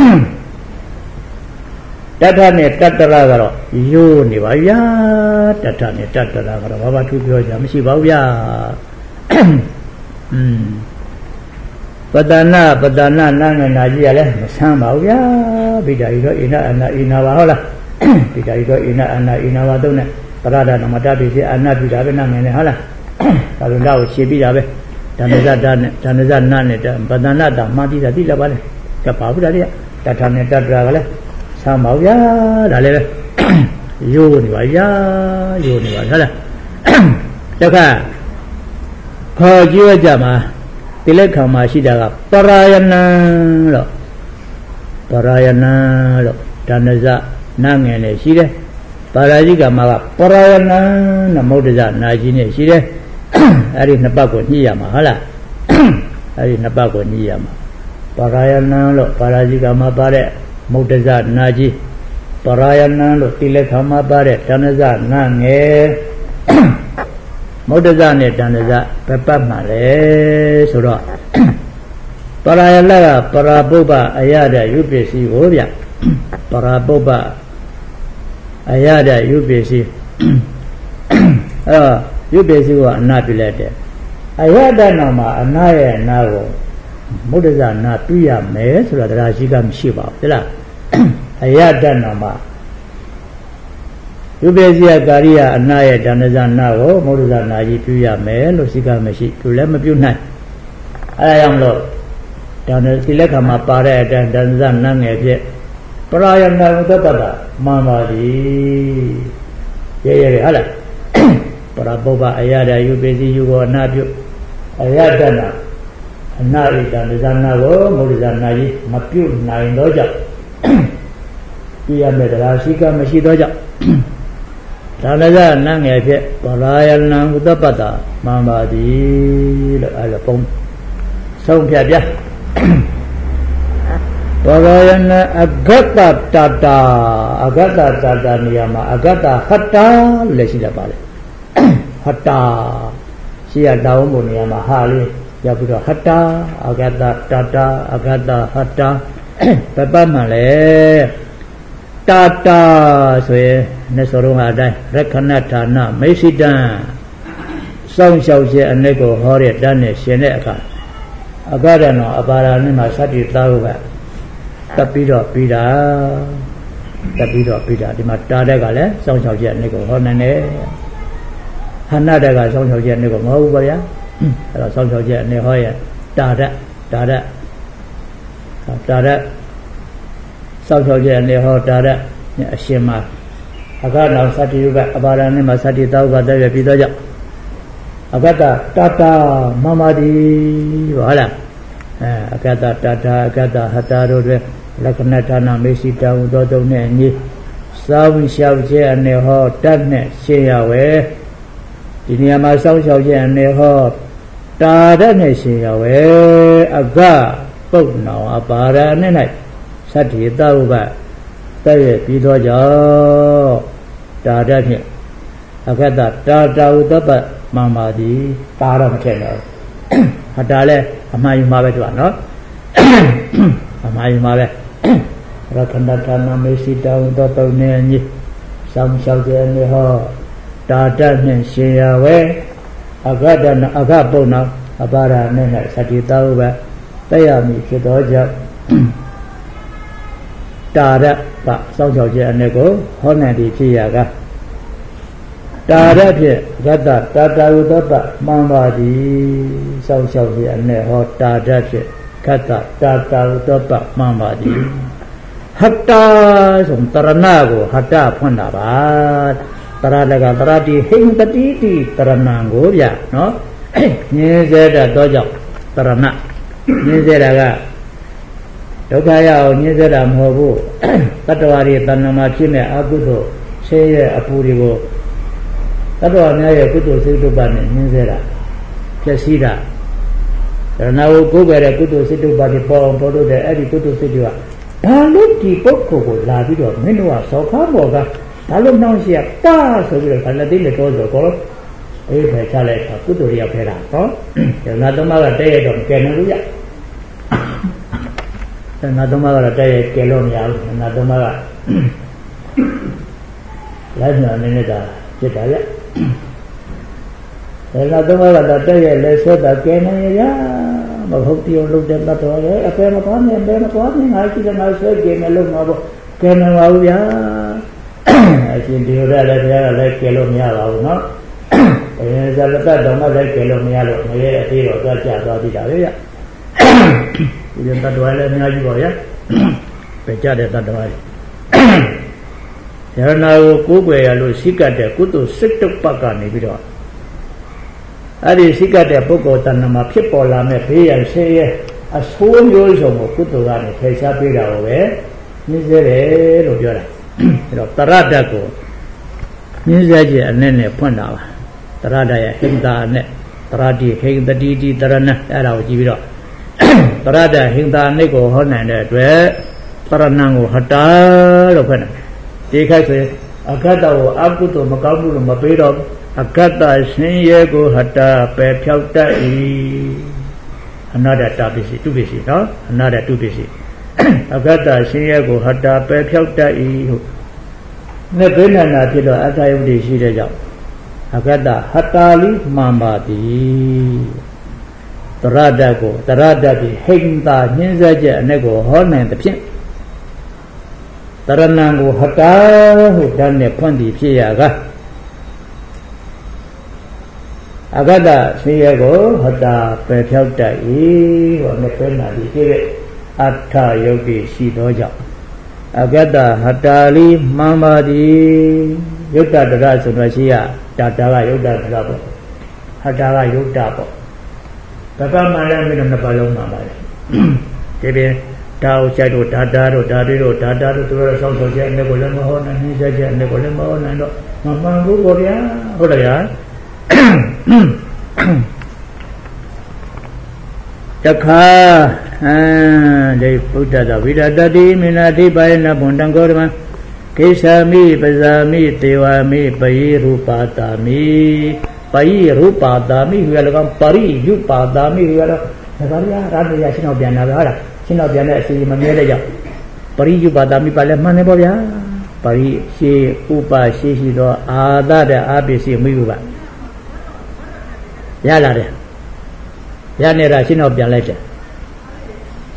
တထနဲ့တတရကတော့ရိုးနေပါဗျာတထနဲ့တတရကတော့ဘာမှထူးပြောကြမရှိပါဘူးဗျာပတနာနာငနာကြီးရလဲမဆမ်းပါဘူးဗျာဗိဓာရီတော့ဣနာအနာဣနာပါဟုတ်လားဗိဓာရီတော့ဣနာအနာဣနာပါတော့နဲ့ပရဒနာမတပိစေအနာပိတာပဲနာငနေဟုတ်လားဒါလိုတော့ရှင်းပြတာပဲဓမ္မဇတာနဲ့ဓမ္မဇနာနဲ့ပတနာတာမှတိတာတိလည်းပါလေကပ်ပါဘူးဒါတွေကတထနဲ့တတရာကလည်းဆမ်းပါဗျာဒါလည်းပဲရိုးနေပါဗျာရိုးနေပါဟုတ်လားတခါခေါ်ကြည့်ကြမှာတိလက်ခံမှာရှိတာကပရာယနံလို့ပရာယနံလို့ဓမ္မဇနာငယ်နဲ့ရှိတယ်ပါရာဇိကမှာကပရာယနံနမုဒ္ဒဇနာကြီးနဲ့ရှိတယ်အဲ့ဒီနှစ်ပတ်ကိုညှိရမှာဟုတ်လားအဲ့ဒီနှစ်ပတ်ကိုညှိရမှာပရာယနံလို့ပါရာဇိကမှာပါတဲ့မုဒ္ဒဇနာကြီးပရာယနံလို့တိလက်ခံမှာပါတဲ့ဓမ္မဇနာငယ်မုဒ္ဒဇနဲ့ဓမ္မဇဘယ်ပတ်မှာလဲဆိုတော့ပရာယလကပရာပုပ္ပအယဒယုပ္ပစ္စည်းကိုဗျပရာပုပ္ပအယဒယုပ္ပစ္စည်းယုပ္ပစ္စည်းကအနာပြလိုက်တယ်အယဒနာမှာအနာရဲ့အနာကိုမုဒ္ဒဇနာပြရမယ်ဆိုတာတရားရှိကမရှိပါဘူးဟုတ်လားအယဒနာမှာယုပ္ပစ္စည်းကာရိယအနာရဲ့ဓမ္မဇနာကိုမုဒ္ဒဇနာကြီးပြရမယ်လို့ရှိကမရှိသူလည်းမပြုနိုင်အဲဒါကြောင့်လို့ဒါနဲ့ဒီလက်ခံမှာပါတဲ့အတိုင်းဓမ္မဇနာငယ်ဖြစ်ပရာယနာဥဒ္ဒပတ္တမှန်ပါသည်ရဲဟုတ်လားပရာပုပ္ပအယဒယုပ္ပစ္စည်းယုကိုအနာပြုအယဒနာအနာဣတံဓမ္မဇနာကိုမုဒ္ဒဇနာကြီးမပြုနိုင်တော့ကြောင့်ပြရမယ်တရားရှိကမရှိတော့ကြောင့်ဒါလည်းကနတ်ငယ်ဖြစ်ပရာယနံဥဒ္ဒပတ္တမှန်ပါသည်လို့အဲ့ဒါပုံဆုံးဖြတ်ပြပရာယနအဂတ္တတတာအဂတ္တတတာနေရာမှာအဂတ္တဟတ္တာလည်းရှိတတ်ပါလေဟတ္တာရှိရတောင်းဖို့နေရာမှာဟာလေးရောက်ပြီးတော့ဟတ္တာအဂတ္တတတာအဂတ္တဟတ္တာဘယ်ပတ်မှလဲတာတာဆိုရင်နဲ့ဆိုတော့အတိုင်းရခဏဌာနမိစိတံစောင့်ရှောက်ခြင်းအ내ကိုဟောတဲ့တန်းနဲ့ရှင်တဲ့အခါ Agadano Abarana Sati Tauba Tapido Pida Tapido Pida di Matadagale, Song Jet Nico Honane Hanadaga Song Jet Nico Mobaya Song Jet Nihoya Dada Song Jet Niho Dada Shima Agana Sati Abarana Sati Tauba Pidoja Agata Tata Mamadi Wala Agata Tata Agata Hataro Lakanatana Mesita Udodo Ne Sound Xiaoje and Neho Tane Xiawe Diniama Sound Xiaoje and Neho Tadane Xiawe Aga Pugno Abara Nenai Sati Tauba Taye Pidoja Tadane Agata Tata Udaba Mamadi Tara Channel Hadale Amay Mabetua no Amay Mabe Rakandatana Mesita Udoto Ne Sam Shauja Neho Tata Ne Shiawe Agadana Agabona Abara Nena Satitauba Tayami Chidoja Tara Pa Sam Shauja Nego Honadi Chiaga Tara Gata Tata Udapa Mamadi Sam Shauja Neho Tara Kata Tata Udapa Mamadi Hatta Sum Taranago Hatta Pondaba Taradaga Tarati Hingati Taranango Ya no Nizeda Dojo Tarana Nizeda Dokaya Nizeda Mobu Tatawari Tanama Chime Agudo Seye Apurigo Tatawanya Kudu Situbani Nizeda Kasida Now go where a good city body form for the Eddie Kudu Situa Taluti Boko Lavido Minua Sokamoga Talum now see a pass over the Paladin Tozo Coro if a challenge of Kuduria Pera another mother day of Canaria another mother day Kelonia another mother Lasna Mineta Chitala another mother that day let's say that Canaria mà không tiêu lúc đêm ta thôi đấy, à cái mà có nên ai chỉ cần ai chơi game mà lúc mà cái mà vào giá, chỉ điều ra là lấy cái lúc nhà vào nó, giờ là ta đồng mà lấy cái lúc nhà luôn, mà cái thì rồi ta trả ra thì trả đấy ạ, bây giờ ta đòi lên nhà gì vậy á, phải trả để ta đòi, giờ nào cố quay rồi xí cả để cố tu sức tục bắt cả này bây giờ. Adi sikate poko tanama pipola me pia se a soon yoso mo kutugani pesa pira ove nizere lo jora lo tarada ko nizaje anene phonna ba tarada ya hinda ne taradi hindadi di tarana era ko ji bi do tarada hinda ne ko ho nan de atwe taranan ko hata lo phana di khai so akata ko akuto makaw mu lo ma pe do Akata Sniego Hata Pepauta another tabisi, 2 bisi, no? Another 2 bisi. Akata Sniego Hata Pepauta Nebena Tilo Atayudi Sideja Akata Hatali Mamadi Taradago, Taradadi, Hinda, Ninzaja, Nego, Horn and the Pin Taranango Hata, who done the Pondi Piaga. Agada Sniego Hata Pepauta on the Pena di Atta Yogi Sidoja Agada Hatali Mamadi Yuta Rasunashia Tatara Yuta Drabo Hatara Yutabo Papa Malam in the Palom Mama Tibi Tao Shadow Tataro Tadiro Tataro to a song of Jan Nebolemo and his agent Nebolemo and Mamma Goria Hodaya Takha de Buddha da Vidadadi Minadi Bayana Bundangorma Kesami Bazami Tewami Pai Rupadami Pai Rupadami who are come Pari Yupadami who are Navaria Radia Sinobiana Sinobiana Simania Pari Yupadami Palamanaboya Pari Si Upa Sisido Ada de Abisi Muba Yala Yanera Sinobian later.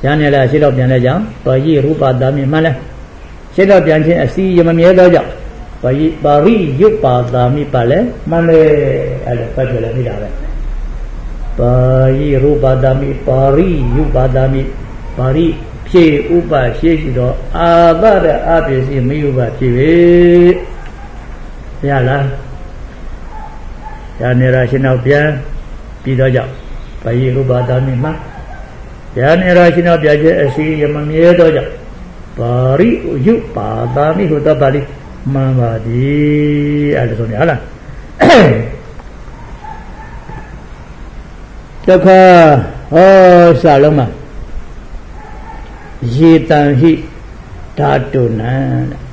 ရနေလားရှင်းတော့ပြန်လဲကြောင်းပါဠိရူပသာမိမှန်လဲရှင်းတော့ပြန်ချင်းအစီရမမြဲတော့ကြောင့်ပါဠိယုပသာမိပါလဲမှန်တယ်အဲ့လိုပတ်ပြလဲမိတာပဲပါဠိရူပသာမိပါဠိယုပသာမိပါဠိဖြည့်ဥပရှေ့ရှိတော့အာဘတဲ့အပစ္စည်းမယုပဖြစ်ပြီရလားရနေလားရှင်းတော့ပြန်ပြီးတော့ကြောင့်ပါဠိရူပသာမိမှန်ရနေလားရှင်းတော့ပြန်ချင်းအစီရမမြဲတော့ကြောင့်ပါဠိယုပသာမိဟိုတော့ပါဠိမှန်ပါသည်အဲ့ဒါဆိုနေဟုတ်လားတခါဟောစာလုံးမှာယေတံဟိဓာတုနံ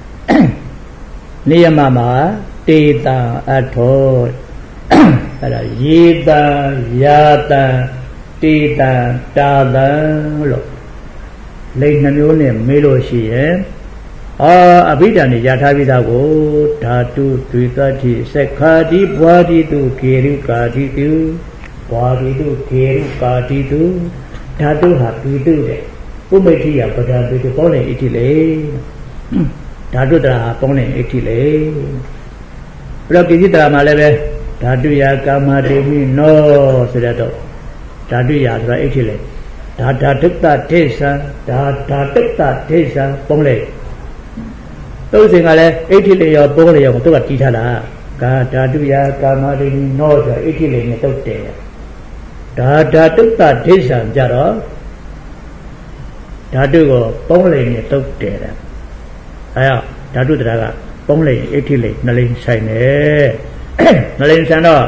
နိယမမှာတေတံအထောအဲ့ဒါယေတံယာတံတေတံတာတံလို့လိန်နှမျိုးနဲ့မေးလို့ရှိရင်အဘိဓာန်နေရထားပြီးသားကိုဓာတုဒွေတတိစက္ခာတိဘွာတိတုခေရုကာတိတုဘွာတိတုခေရုကာတိတုဓာတုဟာပိတုတဲ့ဥမိဋ္ဌိယပဒံပိတုပေါင်းနေအဋ္ဌိလေဓာတုတရာပေါင်းနေအဋ္ဌိလေဘယ်တော့ကိစ္စတရာမှာလည်းပဲဓာတုယကာမတေမိနောဆိုတော့ဓာတုယဆိုတာအဋ္ဌိလေဓာတုတ္တဒေသံဓာတုတ္တဒေသံပေါင်းလေသုံးစင်ကလည်းအဋ္ဌိလေရောပုံးလေရောသူကတီးထားတာကာဓာတုယကာမရိနောဆိုအဋ္ဌိလေနဲ့တုတ်တယ်ဓာတုတ္တဒိဋ္ဌံကြတော့ဓာတုကိုပုံးလေနဲ့တုတ်တယ်တဲ့အဲဓာတုတရားကပုံးလေအဋ္ဌိလေနှလိမ့်ဆိုင်တယ်နှလိမ့်ဆိုင်တော့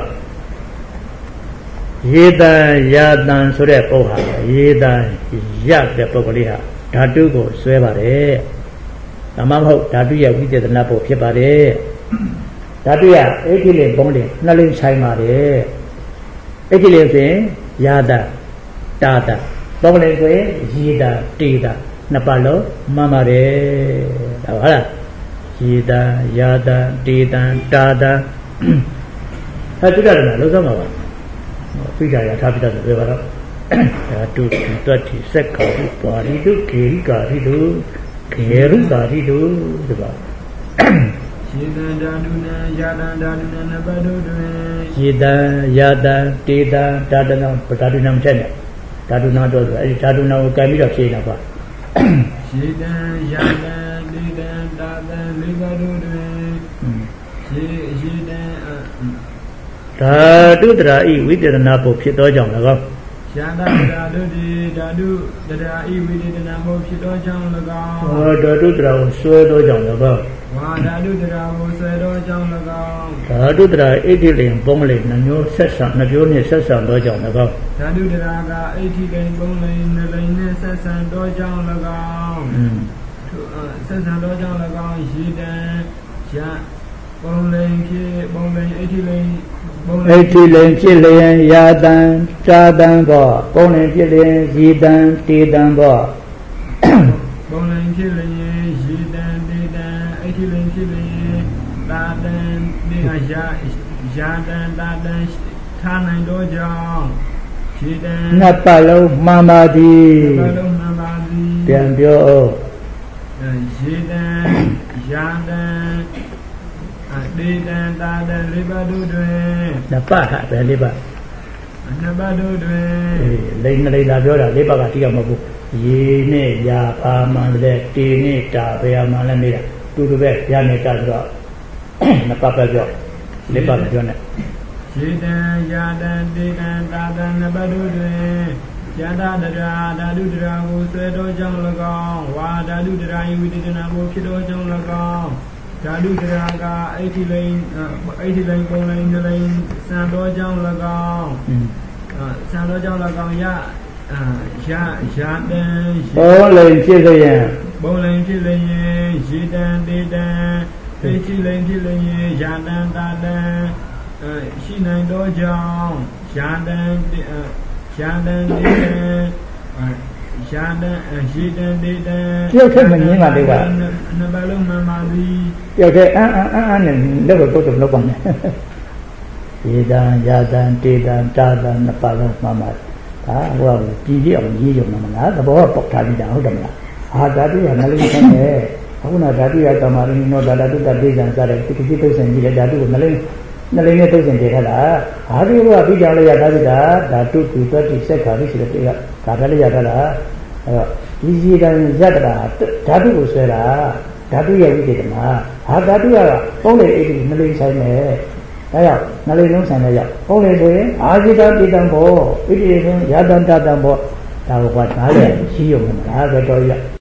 ယေတံယာတံဆိုတဲ့ပုဂ္ဂိုလ်ဟာယေတံရတဲ့ပုဂ္ဂိုလ်လေးဟာဓာတုကိုဆွဲပါတယ်ဒါမှမဟုတ်ဓာတုရဲ့ဝိသေသနာဖို့ဖြစ်ပါတယ်ဓာတုရဲ့အဋ္ဌိလေပုံးလေနှလိမ့်ဆိုင်ပါတယ်အဋ္ဌိလေဆိုရင်ယာတတာတပုံးလေဆိုရင်ယေတတေတနှစ်ပါလုံးမှန်ပါတယ်ဒါဟုတ်လားယေတယာတတေတတာတအဲ့ဒါလည်းလုံးစမ်းပါပါဖိဒါရထားပြီးတော့ပြောပါတော့ဓာတုတတ္တိစက္ခာတုပါဠိတုခေရိကာတိတုခေရုကာတိတုဆိုတာယေတံဓာတုနံယာတံဓာတုနံနပတုတွင်ယေတံယာတံတေတံဓာတနံပဓာတုနံထက်နဲ့ဓာတုနာတော့ဆိုအဲ့ဒီဓာတုနာကိုကံပြီးတော့ဖြေနေတာပါယေတံယာတံတေတံဓာတံလေးပါးတို့တွင်ယေတံဓာတုတရာဤဝိသေသနာဖို့ဖြစ်သောကြောင့်၎င်းယာတဓာတုတိဓာတုတရာဤဝိသေသနာဖို့ဖြစ်သောကြောင့်၎င်းဓာတုတရာကိုဆွဲသောကြောင့်၎င်းဝါဓာတုတရာကိုဆွဲသောကြောင့်၎င်းဓာတုတရာအဋ္ဌိလိန်ပုံးလိန်နှမျိုးဆက်ဆံနှမျိုးနှင့်ဆက်ဆံသောကြောင့်၎င်းဓာတုတရာကအဋ္ဌိလိန်ပုံးလိန်နှလိန်နှင့်ဆက်ဆံသောကြောင့်၎င်းဆက်ဆံသောကြောင့်၎င်းယေတံယပုံးလိန်ဖြစ်ပုံးလိန်အဋ္ဌိလိန်အဋ္ဌိလိန်ဖြစ်လျင်ယာတံသာတံဘောပုံးလိန်ဖြစ်လျင်ယေတံတေတံဘောပုံးလိန်ဖြစ်လျင်ယေတံတေတံအဋ္ဌိလိန်ဖြစ်လျင်သာတံဒီကယာတံသာတံထားနိုင်သောကြောင့်ယေတံနှစ်ပတ်လုံးမှန်ပါသည်နှစ်ပတ်လုံးမှန်ပါသည်ပြန်ပြောယေတံယာတံတေတံတာတံလေးပါးတို့တွင်နှစ်ပတ်ဟာပဲလေးပါးနှစ်ပတ်တို့တွင်လိမ့်လိမ့်လာပြောတာလေးပါးကတိရမဟုတ်ဘူးရေနဲ့ရာပါမှန်တဲ့တေနဲ့တာဘယ်မှလည်းမေးတာတူတူပဲရနေတာဆိုတော့နှစ်ပတ်ပဲပြောလေးပါးပြောနေယေတံယာတံတေတံတာတံနှစ်ပတ်တို့တွင်ယတာတရာဓာတုတရာကိုဆွဲတော်ကြောင့်၎င်းဝါဓာတုတရာဤဝိသေသနာကိုဖြစ်တော်ကြောင့်၎င်းဓာတုတရာကအဋ္ဌိလိန်ပုံလိန်နှလိန်စံတော်ကြောင့်၎င်းစံတော်ကြောင့်၎င်းယာတံပုံလိန်ဖြစ်လျင်ပုံလိန်ဖြစ်လျင်ယေတံတေတံအဋ္ဌိလိန်ဖြစ်လျင်ယာတံတာတံရှိနိုင်တော်ကြောင့်ယာတံတေတံယာတံယေတံတေတံပြုတ်ထက်မငင်းပါလေကနှစ်ပါးလုံးမှန်ပါသည်ပြုတ်ထက်အန်းနဲ့လက်ကိုတုတ်လုပ်ပါမယ်ယေတံယာတံတေတံတာတံနှစ်ပါးလုံးမှန်ပါဟိုကပြည်ပြအောင်ရေးရုံနဲ့မလားသဘောကပေါက်ထားပြီးတာဟုတ်တယ်မလားဟာဓာတုကနှလုံးဆင်းတယ်အခုနဓာတုရကမာရင်းနောဓာတုတပိဇံစတဲ့ဒီကိစ္စစဉ်ကြီးတဲ့ဓာတုကိုနှလုံးနဲ့တုတ်စင်တည်ထားတာဟာဒီကပြီးကြလို့ရထားပြီဓာတုသူတတိစက်ခါပြီးဆိုတဲ့ကဒါပဲလည်းရထားတာအဲ့တော့ဒီစီတန်ရတ္တတာဓာတုကိုဆွဲတာဓာတုရဲ့ဝိသေကမှာဟာဓာတုကပုံးလေအိတ်နှလုံးဆိုင်တယ်ဒါကြောင့်နှလုံးလုံးဆိုင်တဲ့ရောက်ပုံးလေဆိုရင်အာဇိတပိတံဘောဣတိယံယတံတတံဘောဒါကိုကနားလေရှိရုံမလားပဲတော်ရ